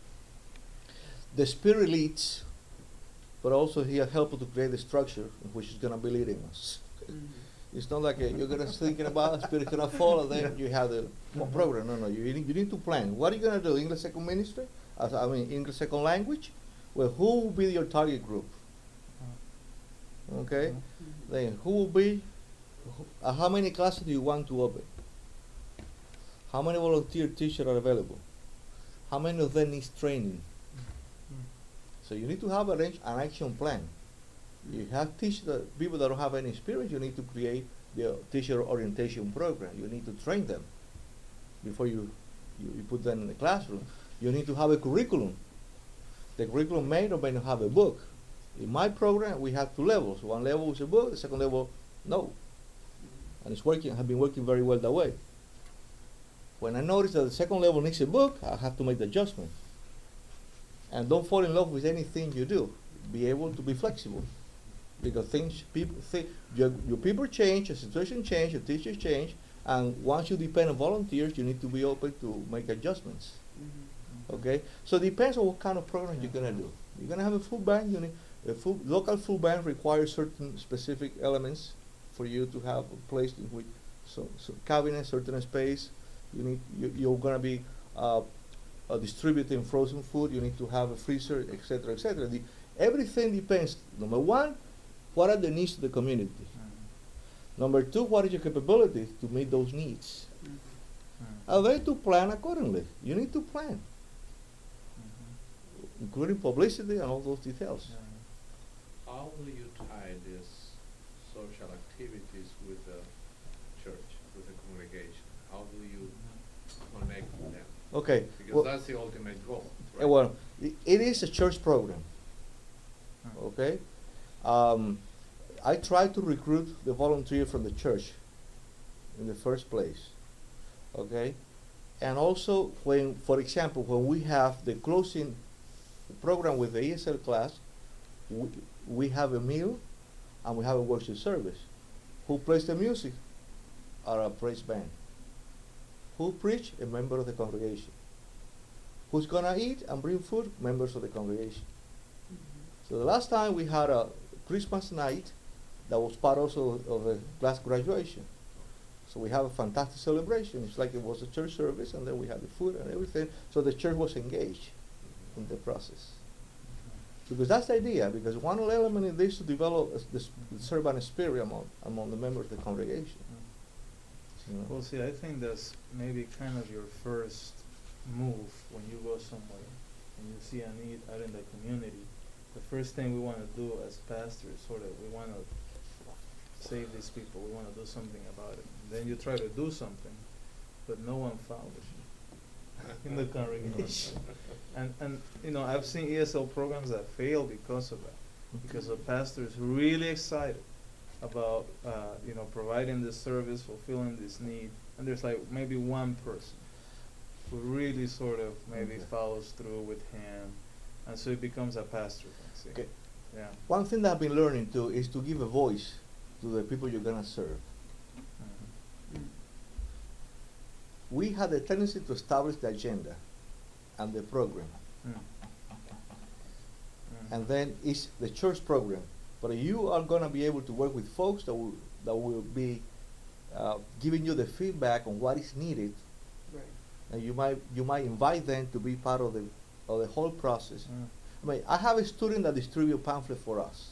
The spirit leads, but also he helps to create the structure in which is gonna be leading us. It's not like uh you're gonna thinking about spirit gonna follow, then Yeah. you have the Mhm. program. No, no. You need, you need to plan. What are you gonna do? English second ministry? As I mean, English second language. Well, who will be your target group? Okay. Mhm. Then who will be? who- Uh, how many classes do you want to open? How many volunteer teachers are available? How many of them needs training? So you need to have a range, an action plan. You have teach the people that don't have any experience. You need to create the teacher orientation program. You need to train them before you, you, you put them in the classroom. You need to have a curriculum. The curriculum may or may not have a book. In my program, we have two levels. One level is a book. The second level, no. And it's working. Have been working very well that way. When I notice that the second level needs a book, I have to make the adjustment. And don't fall in love with anything you do. Be able to be flexible, because things people think your, your people change, your situation change, your teachers change, and once you depend on volunteers, you need to be open to make adjustments. Okay, so it depends on what kind of program you're gonna do. You're gonna have a food bank. You need a food, local food bank requires certain specific elements for you to have a place in which, so, so cabinet, certain space. You need you, you're gonna be uh, uh, distributing frozen food. You need to have a freezer, et cetera, et cetera. The, everything depends. Number one, what are the needs of the community? Mhm. Number two, what is your capability to meet those needs? Mhm. And then to plan accordingly. You need to plan, Mhm. including publicity and all those details. Yeah. How will you tie these social activities with the church, with the congregation? How do you connect them? Okay. Because well, that's the ultimate goal, uh, right? well, i- it is a church program. Mhm. Okay. Um, I try to recruit the volunteer from the church in the first place. Okay. And also, when, for example, when we have the closing program with the E S L class, we, we have a meal and we have a worship service. Who plays the music? Our praise band. Who preach? A member of the congregation. Who's gonna eat and bring food? Members of the congregation. So the last time we had a Christmas night that was part also of the class graduation. So we have a fantastic celebration. It's like it was a church service, and then we had the food and everything. So the church was engaged in the process. Because that's the idea, because one element in this is to develop a, this servant spirit among, among the members of the congregation. You know? Well, see, I think that's maybe kind of your first move when you go somewhere and you see a need out in the community. The first thing we want to do as pastors, sort of, we want to save these people. We want to do something about it. And then you try to do something, but no one follows you in the congregation. And and you know, I've seen E S L programs that fail because of that, because the pastor is really excited about uh, you know, providing this service, fulfilling this need, and there's like maybe one person who really sort of maybe Okay. follows through with him, and so it becomes a pastor thing. See? Okay. Yeah. One thing that I've been learning too is to give a voice to the people you're gonna serve. Mhm. we had a tendency to establish the agenda and the program, Mm. Mm. and then it's the church program. But you are going to be able to work with folks that will that will be uh, giving you the feedback on what is needed, Right. and you might you might invite them to be part of the of the whole process. Mm. I mean, I have a student that distribute pamphlet for us,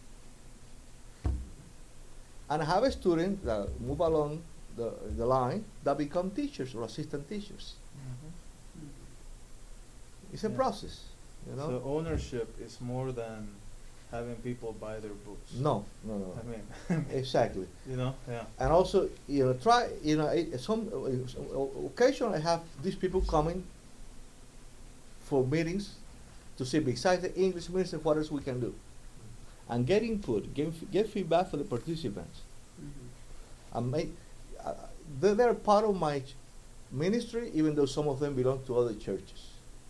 and I have a student that move along the the line that become teachers or assistant teachers. Mhm. It's a Yeah. process, you know. So ownership is more than having people buy their books. no, no, no, I mean, exactly. you know, yeah. And also, you know, try, you know, it, some uh, some- o- occasionally I have these people coming for meetings to see besides the English ministry what else we can do, and get input, get f- get feedback for the participants, Mhm. and make. Uh, they they're part of my ch- ministry, even though some of them belong to other churches.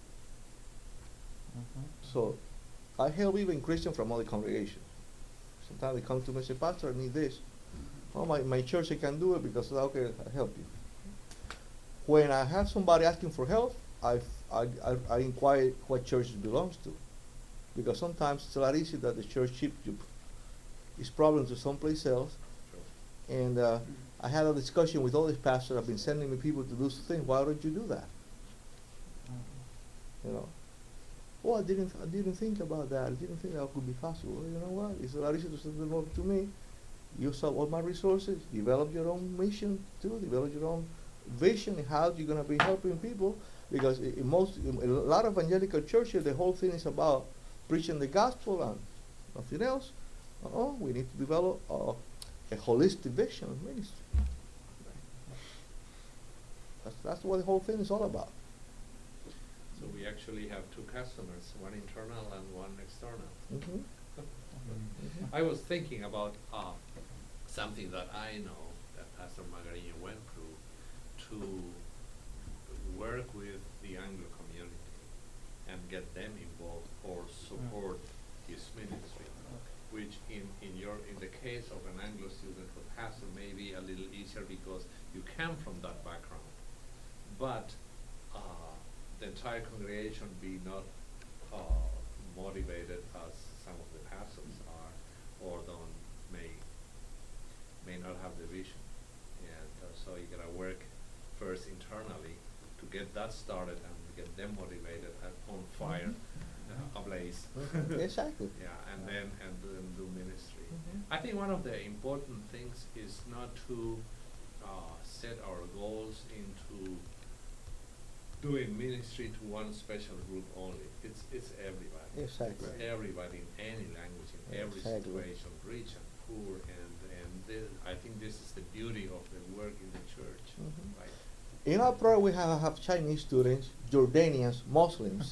Mhm. So, I help even Christians from other congregations. Sometimes they come to me and say, Pastor, I need this. Oh, my, my church, I can do it because, okay, I help you. When I have somebody asking for help, I, f- I, I, I inquire what church it belongs to. Because sometimes it's a lot easier that the church ships you its problem to someplace else. And uh, I had a discussion with all these pastors have been sending me people to do things. Why don't you do that? Mhm. You know? Oh, I didn't, I didn't think about that. I didn't think that could be possible. Well, you know what? It's a lot easier to send them over to me. Use up all my resources. Develop your own mission too. Develop your own vision in how you're going to be helping people. Because in in most, in a lot of evangelical churches, the whole thing is about preaching the gospel and nothing else. Oh, we need to develop uh, a holistic vision of ministry. That's, that's what the whole thing is all about. So we actually have two customers, one internal and one external. Mm-hmm. Mhm. I was thinking about uh, something that I know that Pastor Magarini went through to work with the Anglo community and get them involved or support his ministry, which in, in your in the case of an Anglo student or pastor may be a little easier because you come from that background, but uh, the entire congregation be not uh, motivated as some of the pastors are, or don't may may not have the vision, and uh, so you gotta work first internally to get that started and get them motivated and on fire, uh, ablaze. Exactly. Yeah, and then and then do ministry. Mhm. I think one of the important things is not to uh, set our goals into doing ministry to one special group only. It's it's everybody. Exactly. It's everybody in any language, in every Exactly. situation, rich and poor, and and this, I think this is the beauty of the work in the church, Mhm. right? In our program, we have, have Chinese students, Jordanians, Muslims.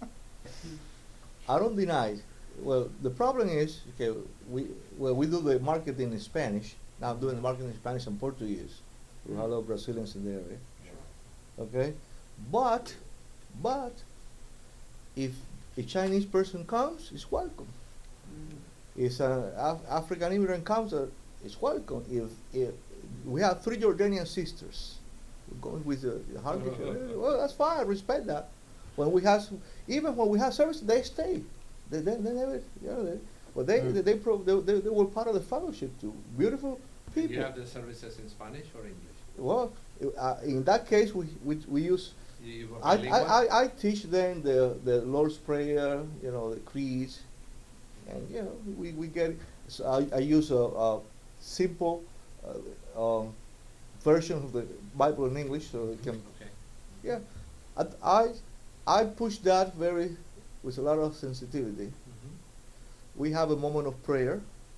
I don't deny. Well, the problem is, okay, we well we do the marketing in Spanish. Now I'm doing the marketing in Spanish and Portuguese. We have a lot of Brazilians in the area. Okay, but but if a Chinese person comes, it's welcome. If an Af- African immigrant comes, uh, it's welcome. If, if we have three Jordanian sisters, we're going with the the hard well, that's fine. I respect that. When we have, s- even when we have service, they stay. They, they, they never, you know, they, but they, Mm. they, they, pro, they, they, they were part of the fellowship too. Beautiful people. You have the services in Spanish or English? Well, uh, in that case, we, we, we use You, you were I, I, bilingual? I, I teach them the, the Lord's Prayer, you know, the creeds, and you know, we, we get it. So I, I use a, a simple uh, um, version of the Bible in English, so it can, Okay. yeah. I, I, I push that very with a lot of sensitivity. Mhm. We have a moment of prayer.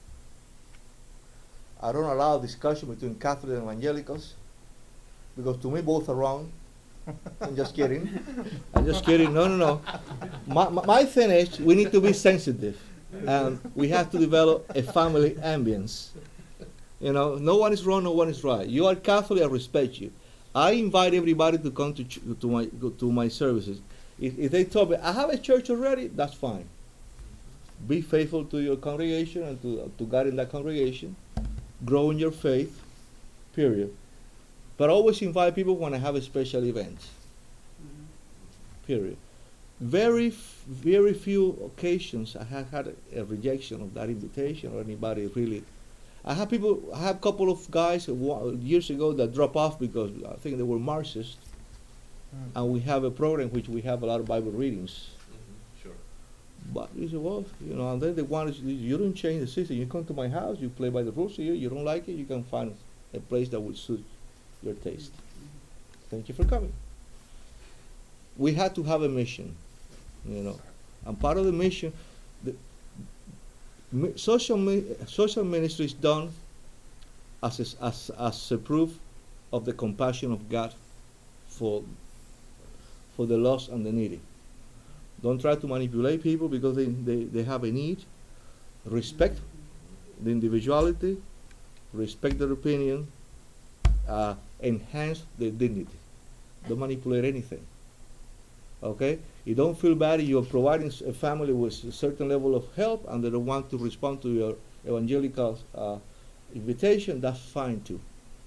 I don't allow discussion between Catholic and evangelicals because to me both are wrong. I'm just kidding. I'm just kidding. No, no, no. My, my, my thing is we need to be sensitive, and we have to develop a family ambience. You know, no one is wrong, no one is right. You are Catholic, I respect you. I invite everybody to come to ch- to my go to my services. If, if they tell me I have a church already, that's fine. Be faithful to your congregation and to to God in that congregation. Grow in your faith. Period. But I always invite people when I have a special event. Mhm. Period. Very, f- very few occasions I have had a, a rejection of that invitation or anybody really. I have people, I have a couple of guys wa- years ago that drop off because I think they were Marxists, Mm. and we have a program which we have a lot of Bible readings. Mhm, sure. But you say, well, you know, and then they want to, you don't change the system. You come to my house, you play by the rules here, you don't like it, you can find a place that will suit your taste. Thank you for coming. We had to have a mission, you know. And part of the mission, the mi- social, mi- social ministry is done as a, as, as a proof of the compassion of God for, for the lost and the needy. Don't try to manipulate people because they, they, they have a need. Respect the individuality, respect their opinion, uh, enhance their dignity. Don't manipulate anything. Okay? You don't feel bad if you're providing s- a family with a certain level of help and they don't want to respond to your evangelical uh, invitation, that's fine too.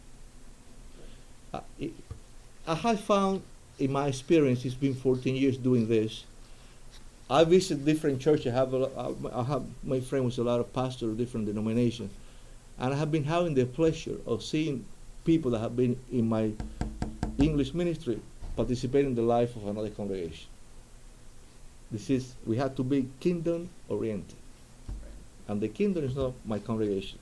Uh, it, I have found in my experience, it's been fourteen years doing this, I visit different churches. I have, a, lo- I have my friend was a lot of pastors of different denominations, and I have been having the pleasure of seeing people that have been in my English ministry participate in the life of another congregation. This is we have to be kingdom oriented, and the kingdom is not my congregation.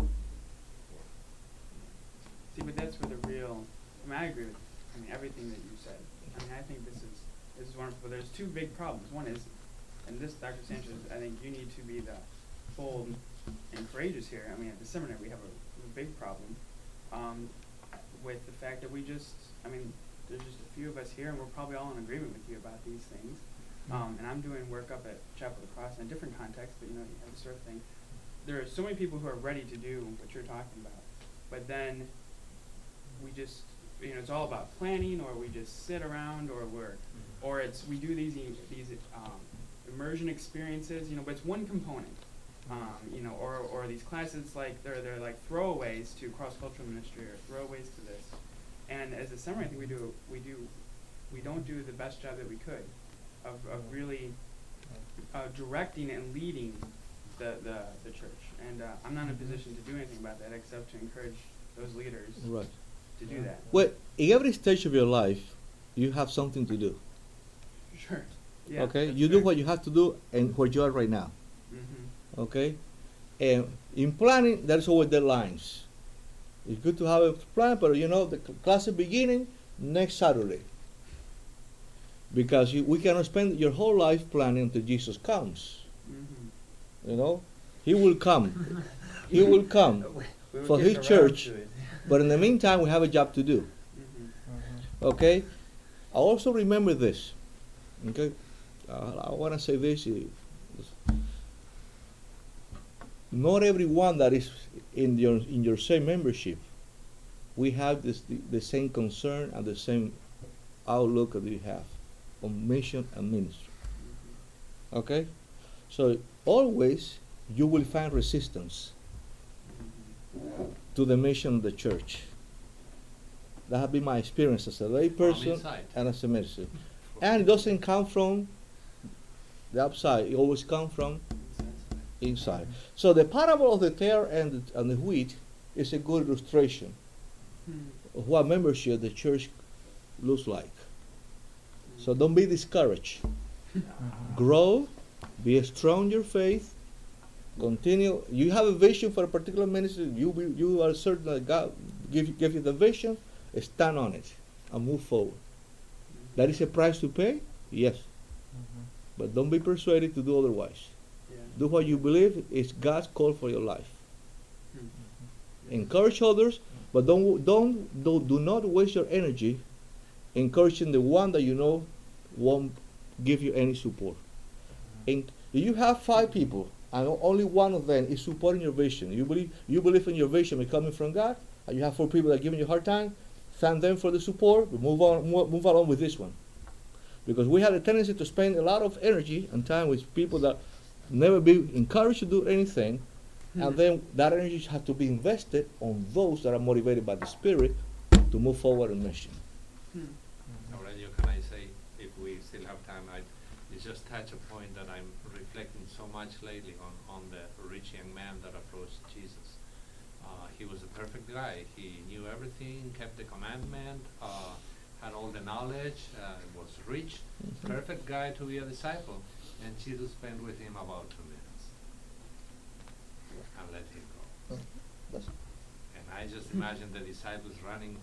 See, but that's where the real, I mean, I agree with, I mean, everything that you said. I mean, I think this is, this is wonderful. There's two big problems. One is, and this, Doctor Sanchez, I think you need to be the bold and courageous here. I mean, at the seminary, we have a, a big problem, um, with the fact that we just, I mean, there's just a few of us here, and we're probably all in agreement with you about these things. Um, and I'm doing work up at Chapel of the Cross in a different context, but you know, you have this sort of thing. There are so many people who are ready to do what you're talking about, but then we just, you know, it's all about planning, or we just sit around, or we're, or it's, we do these, e- these, um, immersion experiences, you know, but it's one component. Um, you know, or, or these classes, like, they're, they're like throwaways to cross-cultural ministry, or throwaways to this. And as a seminary, I think we do, we do, we don't do the best job that we could of, of really, uh, directing and leading the, the, the church. And, uh, I'm not in a position to do anything about that except to encourage those leaders Right. to do that. Well, in every stage of your life, you have something to do. Sure. Yeah. Okay, that's you do fair. what you have to do and where you are right now. Mhm. Okay, and in planning, there's always deadlines. It's good to have a plan, but you know the cl- class is beginning next Saturday because you, we cannot spend your whole life planning until Jesus comes. Mhm. You know, He will come. He will come. We were For getting his around church. to it. But in the meantime, we have a job to do. Mhm. Okay, I also remember this. Okay, uh, I want to say this. uh, Not everyone that is in your in your same membership, we have this the, the same concern and the same outlook that you have on mission and ministry. Okay, so always you will find resistance Mhm. to the mission of the church. That has been my experience as a lay person inside. and as a minister. And it doesn't come from the outside, it always comes from inside. So the parable of the tare and the, and the wheat is a good illustration Mhm. of what membership of the church looks like. So don't be discouraged. Grow, be strong in your faith, continue. You have a vision for a particular ministry, you, be, you are certain that God give, you- give you the vision, stand on it and move forward. That is a price to pay? Yes. But don't be persuaded to do otherwise. Yeah. Do what you believe is God's call for your life. Mhm. Encourage others, but don't don't do, do not waste your energy encouraging the one that you know won't give you any support. And if you have five people and o- only one of them is supporting your vision, you believe you believe in your vision is coming from God, and you have four people that are giving you a hard time, thank them for the support, but move on move, move along with this one. Because we have a tendency to spend a lot of energy and time with people that never be encouraged to do anything, and then that energy has to be invested on those that are motivated by the Spirit to move forward in mission. Hmm. Mhm. Aurelio, can I say, if we still have time, I it's just touch a point that I'm reflecting so much lately on, on the rich young man that approached Jesus. Uh, he was a perfect guy. He knew everything, kept the commandment, uh, had all the knowledge, uh, was rich, Mhm. perfect guy to be a disciple. And Jesus spent with him about two minutes and let him go. Uh, that's- And I just imagine the disciples running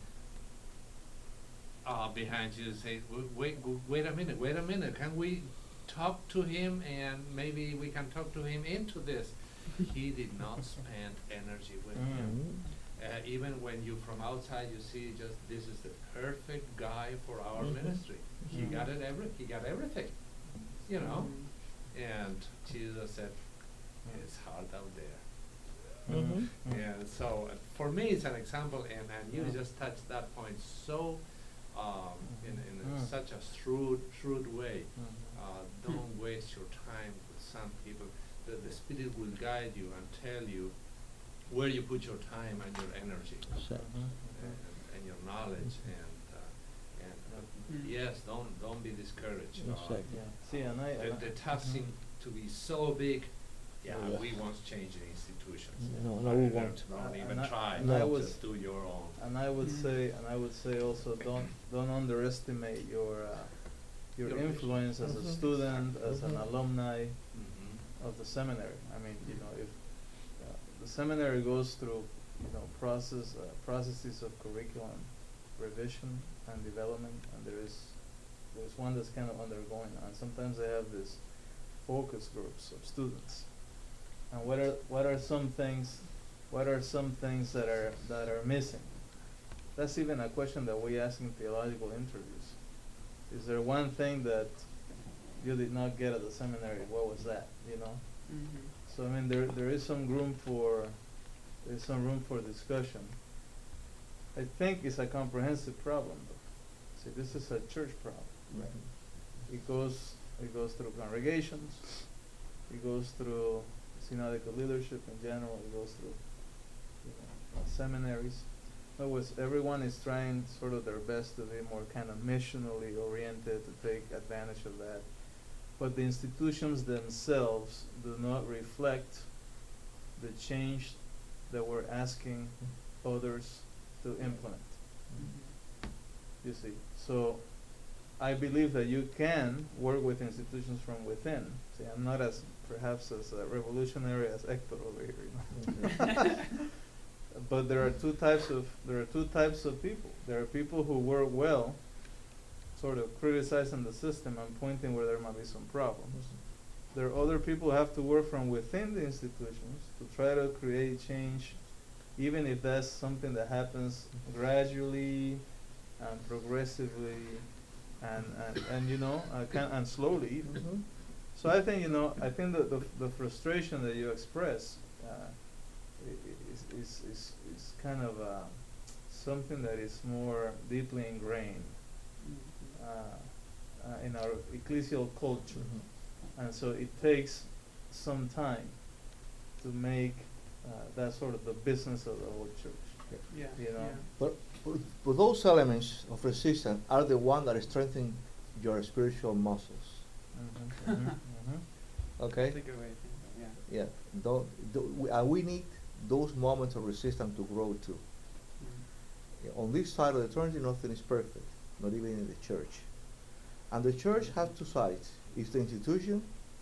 uh, behind Jesus, say, "W- wait, w- wait a minute, wait a minute, can we talk to him and maybe we can talk to him into this?" He did not spend energy with him. Mhm. Uh, even when you from outside you see just this is the perfect guy for our Mhm. ministry. He Mhm. got it every he got everything. You know? Mhm. And Jesus said, it's hard out there. Mhm. And so uh, for me it's an example, and, and you Mm. just touched that point so um, in, in a- Mm. such a shrewd shrewd way. Mhm. Uh, don't waste your time with some people. The, the Spirit will guide you and tell you where you put your time and your energy So- Mhm. and, and your knowledge, and uh, and uh, Mm. yes, don't don't be discouraged. Uh, Exactly. Yeah. See, and I. the, and I- the task Mhm. seems to be so big. Yeah, Oh, yeah. we once change the institutions. No, no, Rather we than won't. Don't Uh, even and I- try. and I No. was- Just do your own. And I would Mhm. say, and I would say also, don't don't underestimate your uh, your Your influence as a Mhm. student, as an Mhm. alumni Mm-hmm. of the seminary. I mean, you know, if uh, the seminary goes through, you know, process uh, processes of curriculum revision and development, and there is there's one that's kind of undergoing, and sometimes they have these focus groups of students. And what are what are some things, what are some things that are that are missing? That's even a question that we ask in theological interviews. Is there one thing that you did not get at the seminary? What was that? You know. Mhm. So I mean, there there is some room for there's some room for discussion. I think it's a comprehensive problem, though. See, this is a church problem. Right. It goes it goes through congregations. It goes through synodical leadership in general. It goes through you know, uh, seminaries. In other words, everyone is trying sort of their best to be more kind of missionally oriented, to take advantage of that. But the institutions themselves do not reflect the change that we're asking others to implement. Mhm. You see, so I believe that you can work with institutions from within. See, I'm not as perhaps as uh, revolutionary as Hector over here, you know. But there are two types of there are two types of people. There are people who work well, sort of criticizing the system and pointing where there might be some problems. There are other people who have to work from within the institutions to try to create change, even if that's something that happens gradually and progressively and, and, and you know, uh, can, and slowly even. Mhm. So I think, you know, I think that the, the frustration that you express uh, i- i- is, is, is, is kind of uh, something that is more deeply ingrained Mhm. uh, uh, in our ecclesial culture. Mhm. And so it takes some time to make uh, that sort of the business of the whole church. Yeah. You know. Yeah. But, but but those elements of resistance are the ones that strengthen your spiritual muscles. Mm-hmm. Mm-hmm. Mm-hmm. Okay? That's a good way to think of it, yeah. Yeah. Don't, do, we, and we need those moments of resistance to grow too. Mhm. Yeah, on this side of the eternity, nothing is perfect, not even in the church. And the church has two sides. It's the institution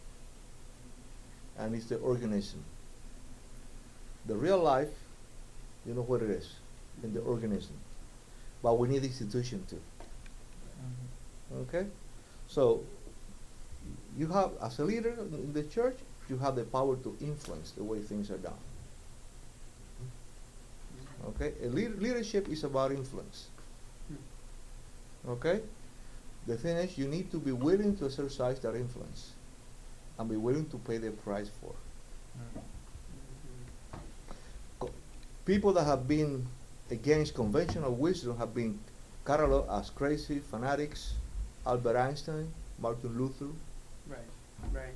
and it's the organism. The real life, you know what it is, in the organism. But we need institution too. Mm-hmm. Okay? So you have, as a leader in the church, you have the power to influence the way things are done. Okay? A lead- leadership is about influence. Hmm. Okay? The thing is, you need to be willing to exercise that influence and be willing to pay the price for. Mm-hmm. Mhm. Co- People that have been against conventional wisdom have been cataloged as crazy fanatics. Albert Einstein, Martin Luther. Right. Right.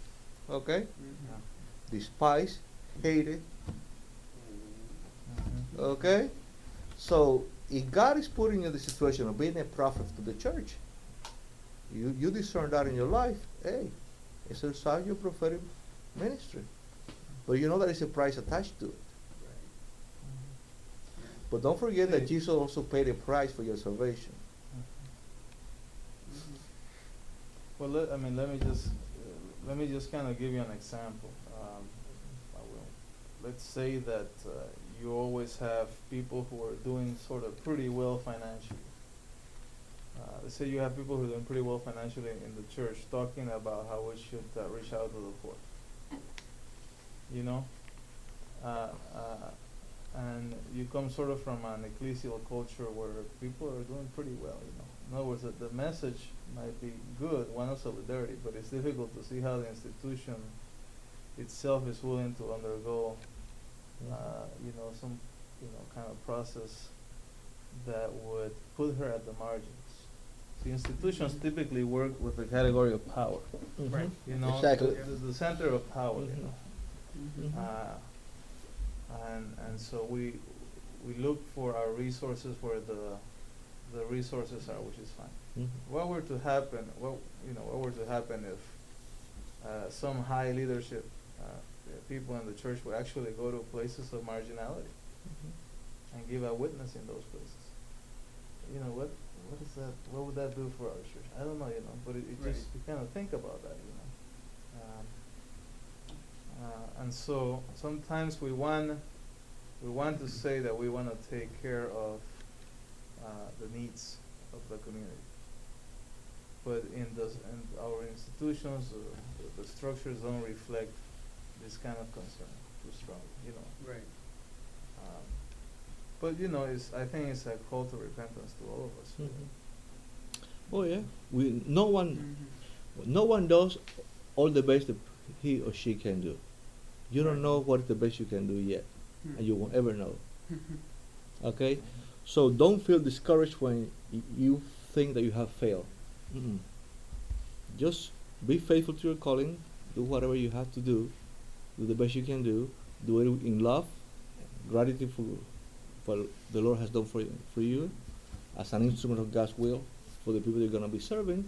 Okay? Mhm. Despised, hated. Mm-hmm. Okay? So if God is putting you in the situation of being a prophet to the church, you, you discern that in your life, hey, exercise your prophetic ministry. But you know there is a price attached to it. But don't forget that Jesus also paid a price for your salvation. Well, let, I mean, let me just uh, let me just kind of give you an example. Um, I will. Let's say that uh, you always have people who are doing sort of pretty well financially. Uh, let's say you have people who are doing pretty well financially in the church, talking about how we should uh, reach out to the poor. You know, uh, uh, and you come sort of from an ecclesial culture where people are doing pretty well. You know, in other words, the, the message might be good, one of solidarity, but it's difficult to see how the institution itself is willing to undergo, uh, you know, some, you know, kind of process that would put her at the margins. The institutions typically work with the category of power. Mhm. Right. You know, Exactly. the, the, the center of power. You Mhm. know, Mhm. uh, and and so we we look for our resources where the the resources are, which is fine. Mhm. What were to happen? What you know? What were to happen if uh, some high leadership uh, people in the church would actually go to places of marginality and give a witness in those places? You know what? What is that? What would that do for our church? I don't know. You know, but it, it Right. just you kind of think about that. You know, um, uh, and so sometimes we want we want to say that we want to take care of uh, the needs of the community. But in the in our institutions, uh, the, the structures don't reflect this kind of concern too strongly, you know. Right. Um, but you know, it's I think it's a call to repentance to all of us. Mhm. really. Oh yeah, we no one Mhm. no one does all the best that he or she can do. You don't Right. know what is the best you can do yet, Hmm. and you won't ever know. Mhm. Okay, so don't feel discouraged when y- you think that you have failed. Mm-mm. Just be faithful to your calling. Do whatever you have to do. Do the best you can do. Do it in love, gratitude for what the Lord has done for you, for you, as an instrument of God's will for the people you're gonna be serving,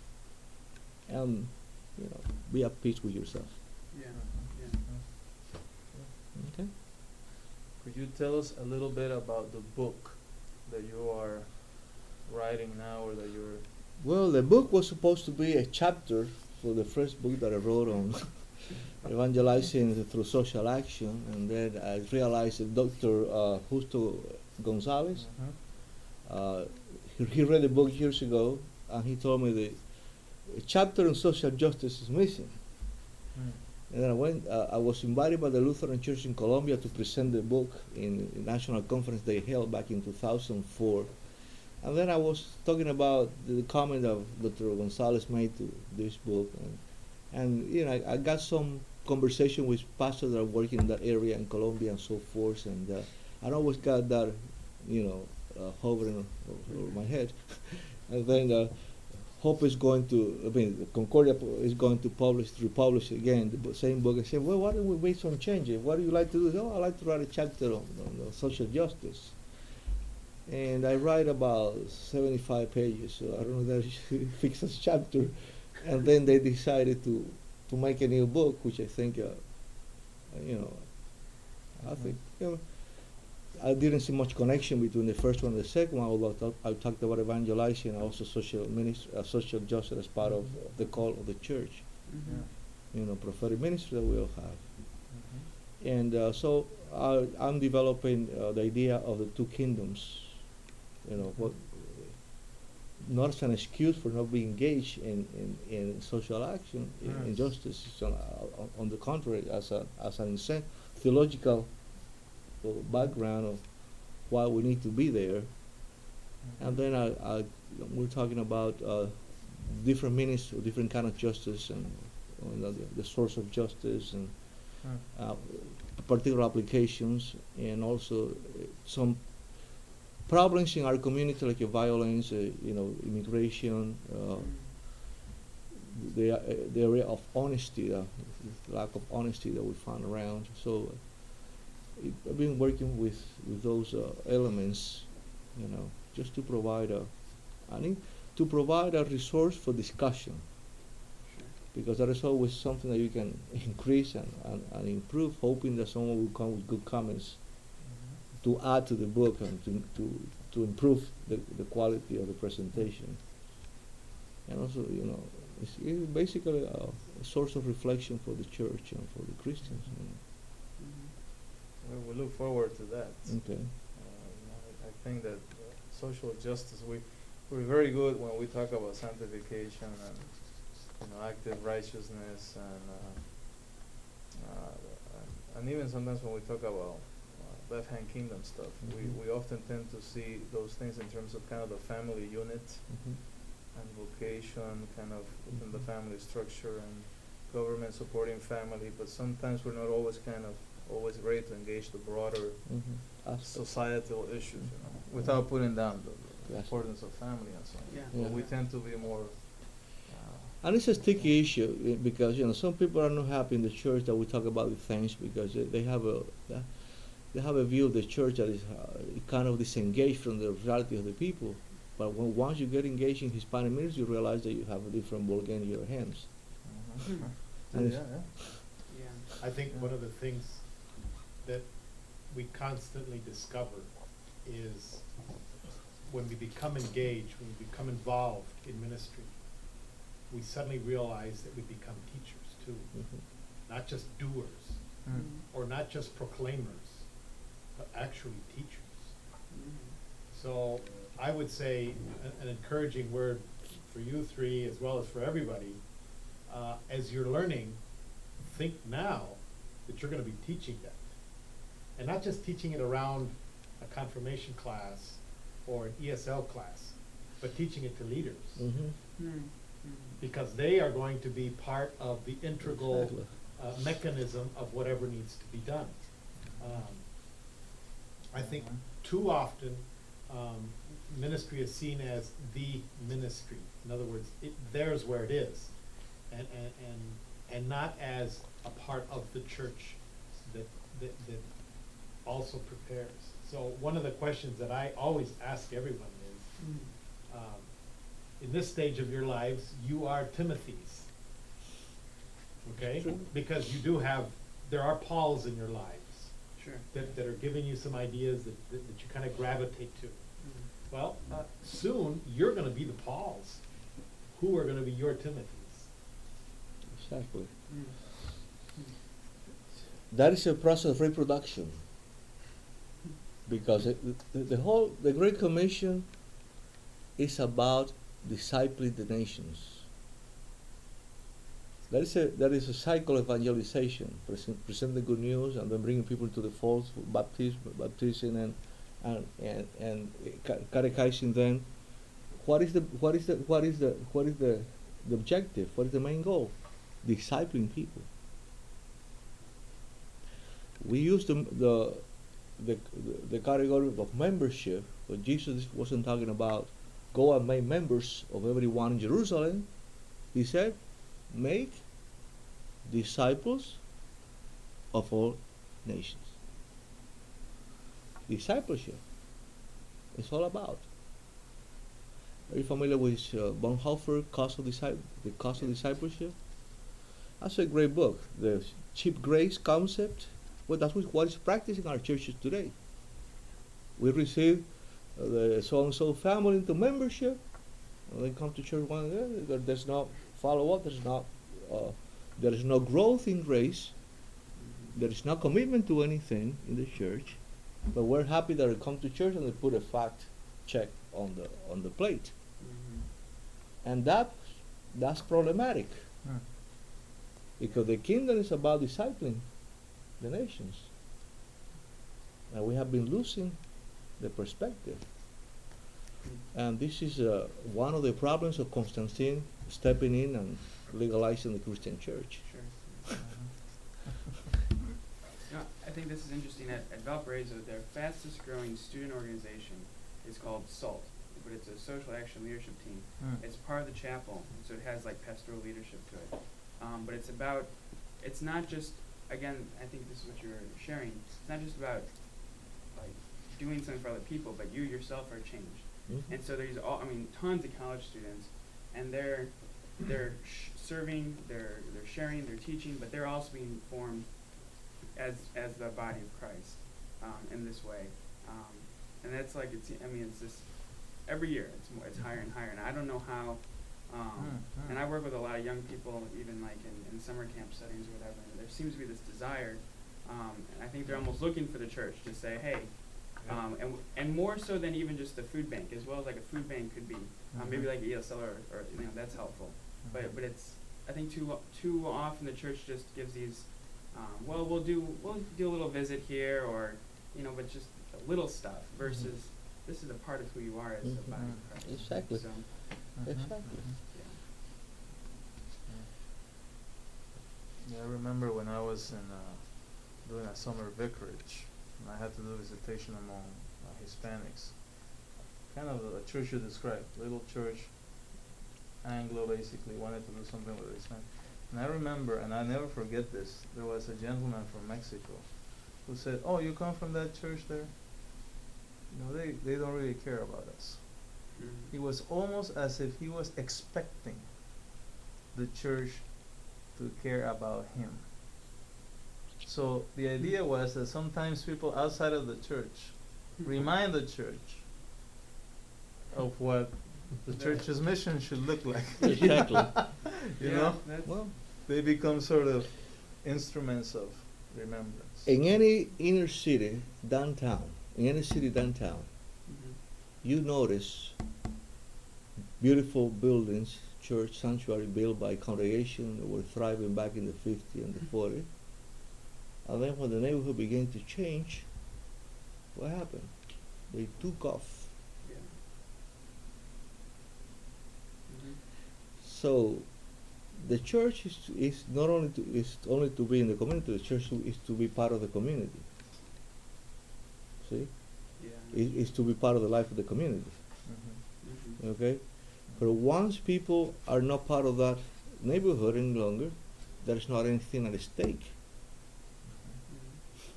and you know, be at peace with yourself. Yeah. Mhm. Yeah. Mhm. Okay. Could you tell us a little bit about the book that you are writing now, or that you're? Well, the book was supposed to be a chapter for the first book that I wrote on evangelizing through social action, and then I realized that Doctor Uh, Justo Gonzalez, Mhm. uh, he, he read the book years ago, and he told me the a chapter on social justice is missing. Mm. And then I went. Uh, I was invited by the Lutheran Church in Colombia to present the book in a national conference they held back in two thousand four. And then I was talking about the, the comment of Doctor Gonzalez made to this book, and, and you know, I, I got some conversation with pastors that are working in that area in Colombia and so forth, and uh, I always got that, you know, uh, hovering over, over my head. And then uh, Hope is going to, I mean, Concordia pu- is going to publish, to republish again the bu- same book. I said, well, why don't we make some changes? What do you like to do? Oh, I like to write a chapter on, on uh, social justice. And I write about seventy-five pages, so I don't know that it fixes chapter. And then they decided to, to make a new book, which I think, uh, you know, I think, you know, I didn't see much connection between the first one and the second one, although I, talk, I talked about evangelizing and also social ministry, uh, social justice as part of the call of the church, Mhm. you know, prophetic ministry that we all have. Mhm. And uh, so uh, I'm developing uh, the idea of the two kingdoms, you know, what, not as an excuse for not being engaged in, in, in social action, in, in Yes. justice. It's on, on, on the contrary, as a as an incent- theological uh, background of why we need to be there. And then I, I we're talking about uh, different meanings, of different kind of justice, and you know, the, the source of justice, and Mm. uh, particular applications, and also uh, some problems in our community like uh, violence, uh, you know, immigration, uh, the, uh, the area of honesty, uh, lack of honesty that we found around. So it, I've been working with with those uh, elements, you know, just to provide a, I mean, to provide a resource for discussion, Sure. because that is always something that you can increase and, and, and improve, hoping that someone will come with good comments to add to the book and to to, to improve the, the quality of the presentation. And also, you know, it's, it's basically a, a source of reflection for the church and for the Christians. You Mhm. We, we look forward to that. know. Okay. Uh, you know, I, I think that uh, social justice, we, we're very good when we talk about sanctification and, you know, active righteousness and, uh, uh, and, and even sometimes when we talk about uh, left-hand kingdom stuff, Mhm. we, we often tend to see those things in terms of kind of the family unit Mm-hmm. and vocation, kind of within the Mhm. family structure and government supporting family, but sometimes we're not always kind of always ready to engage the broader Mm-hmm. societal issues, you know, without putting down the, the Yes. importance of family and so on. Yeah. But Yeah. we tend to be more. Uh, And it's a sticky issue eh, because, you know, some people are not happy in the church that we talk about the things because they, they have a they have a view of the church that is uh, kind of disengaged from the reality of the people. But when once you get engaged in Hispanic ministry, you realize that you have a different ballgame in your hands. mhm. And yeah, it's- yeah. Yeah. I think Yeah. one of the things that we constantly discover is when we become engaged, when we become involved in ministry, we suddenly realize that we become teachers too, Mhm. not just doers Mm. or not just proclaimers, but actually teachers. Mhm. So I would say an, an encouraging word for you three as well as for everybody, uh, as you're learning, think now that you're gonna be teaching that. And not just teaching it around a confirmation class or an E S L class, but teaching it to leaders. Mhm. Mhm. Because they are going to be part of the integral Exactly. uh, mechanism of whatever needs to be done. Um, I think Mhm. too often, um, ministry is seen as the ministry. In other words, it, there's where it is. And, and, and, and not as a part of the church that, that, that also prepares. So one of the questions that I always ask everyone is, Mhm. um, in this stage of your lives, you are Timothy's. Okay? True. Because you do have, there are Pauls in your lives Sure. that, that are giving you some ideas that, that, that you kind of gravitate to. Mhm. Well, uh, soon you're going to be the Pauls who are going to be your Timothys. Exactly. Mhm. That is a process of reproduction. Because it, the, the whole, the Great Commission is about discipling the nations. That is a, that is a cycle of evangelization, present, present the good news and then bringing people to the fold, baptism, baptizing and, and, and, and ca- catechizing them. What is the, what is the, what is the, what is the, the objective? What is the main goal? Discipling people. We use the, the, the, the category of membership, but Jesus wasn't talking about go and make members of everyone in Jerusalem. He said, make disciples of all nations. Discipleship is all about. Are you familiar with uh, Bonhoeffer, Cost of Disci- the Cost of Discipleship? That's a great book. The cheap grace concept. Well, that's what what is practiced in our churches today. We receive uh, the so-and-so family into membership, and they come to church one day. There, there's no follow-up. There's not. Uh, there is no growth in grace. There is no commitment to anything in the church. But we're happy that they come to church and they put a fact check on the on the plate, Mhm. and that that's problematic Mm. because the kingdom is about discipling the nations, and we have been losing the perspective. And this is uh, one of the problems of Constantine stepping in and legalizing the Christian church. Sure. You know, I think this is interesting. At, at Valparaiso, their fastest growing student organization is called SALT, but it's a social action leadership team. Mm. It's part of the chapel, so it has like pastoral leadership to it. Um, but it's about, it's not just again, I think this is what you were sharing. It's not just about like doing something for other people, but you yourself are changed. Mhm. And so there's all, I mean, tons of college students, and they're they're sh- serving, they're they're sharing, they're teaching, but they're also being formed as as the body of Christ um, in this way. Um, and that's like it's. I mean, it's just every year it's more, it's higher and higher. And I don't know how. Um, Mm, and mm. I work with a lot of young people, even like in, in summer camp settings or whatever. And there seems to be this desire, um, and I think they're almost looking for the church to say, hey. Um, and w- and more so than even just a food bank, as well as like a food bank could be, um, maybe Mhm. like E S L or, or you know that's helpful, Mhm. but but it's I think too o- too often the church just gives these, um, well we'll do we'll do a little visit here or you know but just a little stuff versus this is a part of who you are as the Mhm. body of Mhm. Christ. Exactly. So Mhm, Exactly. mhm. yeah. Yeah, I remember when I was in uh, doing a summer vicarage, and I had to do visitation among uh, Hispanics. Kind of a church you described, little church, Anglo basically, wanted to do something with Hispanic. And I remember, and I never forget this, there was a gentleman from Mexico who said, "Oh, you come from that church there? You know, they, they don't really care about us." Mhm. It was almost as if he was expecting the church to care about him. So the idea was that sometimes people outside of the church remind the church of what the Yeah. church's mission should look like. Exactly. You Yeah, know? that's- Well, They become sort of instruments of remembrance. in any inner city downtown, in any city downtown, Mhm. you notice beautiful buildings, church, sanctuary built by congregation that were thriving back in the fifties and the forties. And then when the neighborhood began to change, what happened? They took off. Yeah. Mhm. So the church is, is not only to, is only to be in the community, the church is to be part of the community. See? Yeah. Is, is to be part of the life of the community. Mhm. Mhm. Okay? But once people are not part of that neighborhood any longer, there's not anything at stake. Mhm.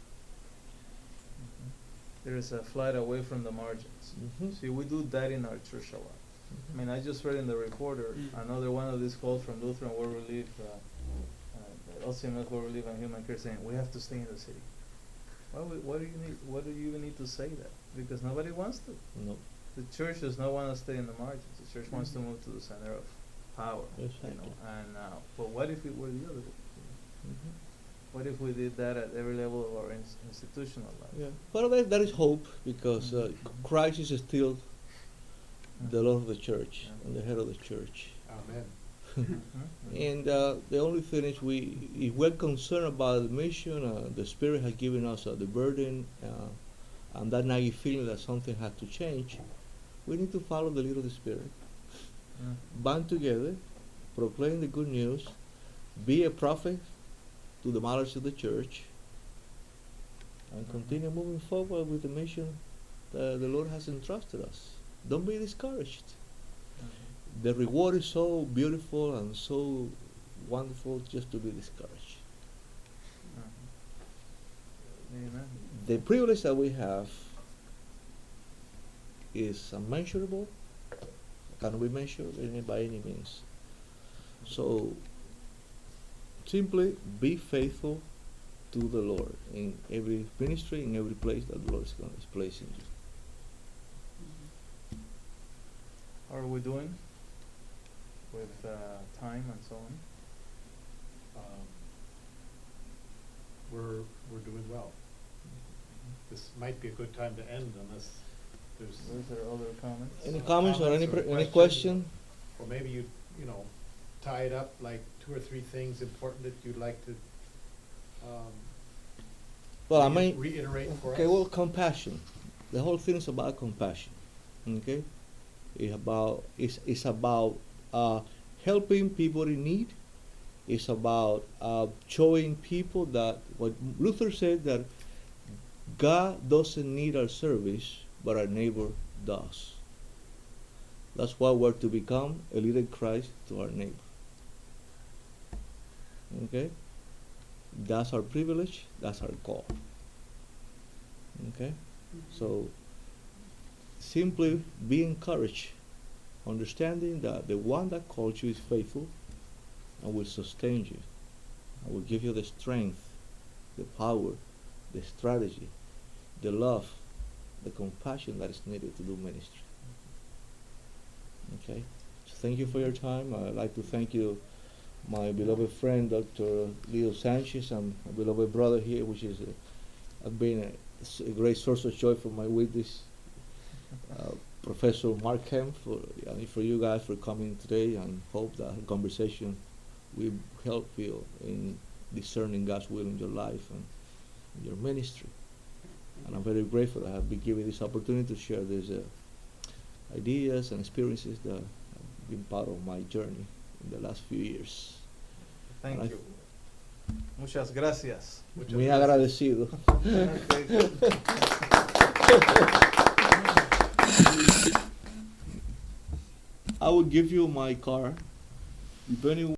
Mhm. There is a flight away from the margins. Mhm. See, we do that in our church a lot. I mean, I just read in the reporter Mm. another one of these calls from Lutheran World Relief, uh, uh, L C M S World Relief and Human Care saying we have to stay in the city. Why, would, why do you need? What do you even need to say that? Because nobody wants to. No. The church does not want to stay in the margins. The church wants to Mhm. move to the center of power. You Exactly. know, and uh, but what if it were the other way? Mhm. What if we did that at every level of our ins- institutional life? Yeah. But that, that is hope because uh, Mhm. Christ is still the Mhm. Lord of the church Yeah. and the head of the church. Amen. Mhm. And uh, the only thing is, we, if we're concerned about the mission, uh, the Spirit has given us uh, the burden, uh, and that nagging feeling that something has to change, we need to follow the lead of the Spirit. Mhm. Band together, proclaim the good news, be a prophet to the mothers of the church, and continue moving forward with the mission that the Lord has entrusted us. Don't be discouraged. Mhm. The reward is so beautiful and so wonderful just to be discouraged. Mhm. Amen. The privilege that we have is unmeasurable, cannot be measured any, by any means. So simply be faithful to the Lord in every ministry, in every place that the Lord is, gonna- is placing you. How are we doing with uh, time and so on? Um, we're, we're doing well. This might be a good time to end unless there's, Is there other comments? Any Uh, comments or any, comments or pre- any questions? question? or maybe you, you know, tie it up like two or three things important that you'd like to, um, Well, I rea- mean, reiterate for us. okay, well, compassion. The whole thing is about compassion. Okay, it's about it's it's about uh, helping people in need. It's about uh, showing people that what Luther said, that God doesn't need our service, but our neighbor does. That's why we're to become a little Christ to our neighbor. Okay? That's our privilege, that's our call. Okay? So simply be encouraged, understanding that the one that called you is faithful and will sustain you, and will give you the strength, the power, the strategy, the love, the compassion that is needed to do ministry. Okay? So thank you for your time. I'd like to thank you, my beloved friend, Doctor Leo Sanchez, and my beloved brother here, which is a, have been a, s- a great source of joy for my witness, uh, Professor Mark Kemp, for, and for you guys for coming today, and hope that the conversation will help you in discerning God's will in your life and in your ministry. And I'm very grateful that I have been given this opportunity to share these uh, ideas and experiences that have been part of my journey in the last few years. Thank And I you. Muchas gracias. Muchas Muy gracias. agradecido. I will give you my card. If any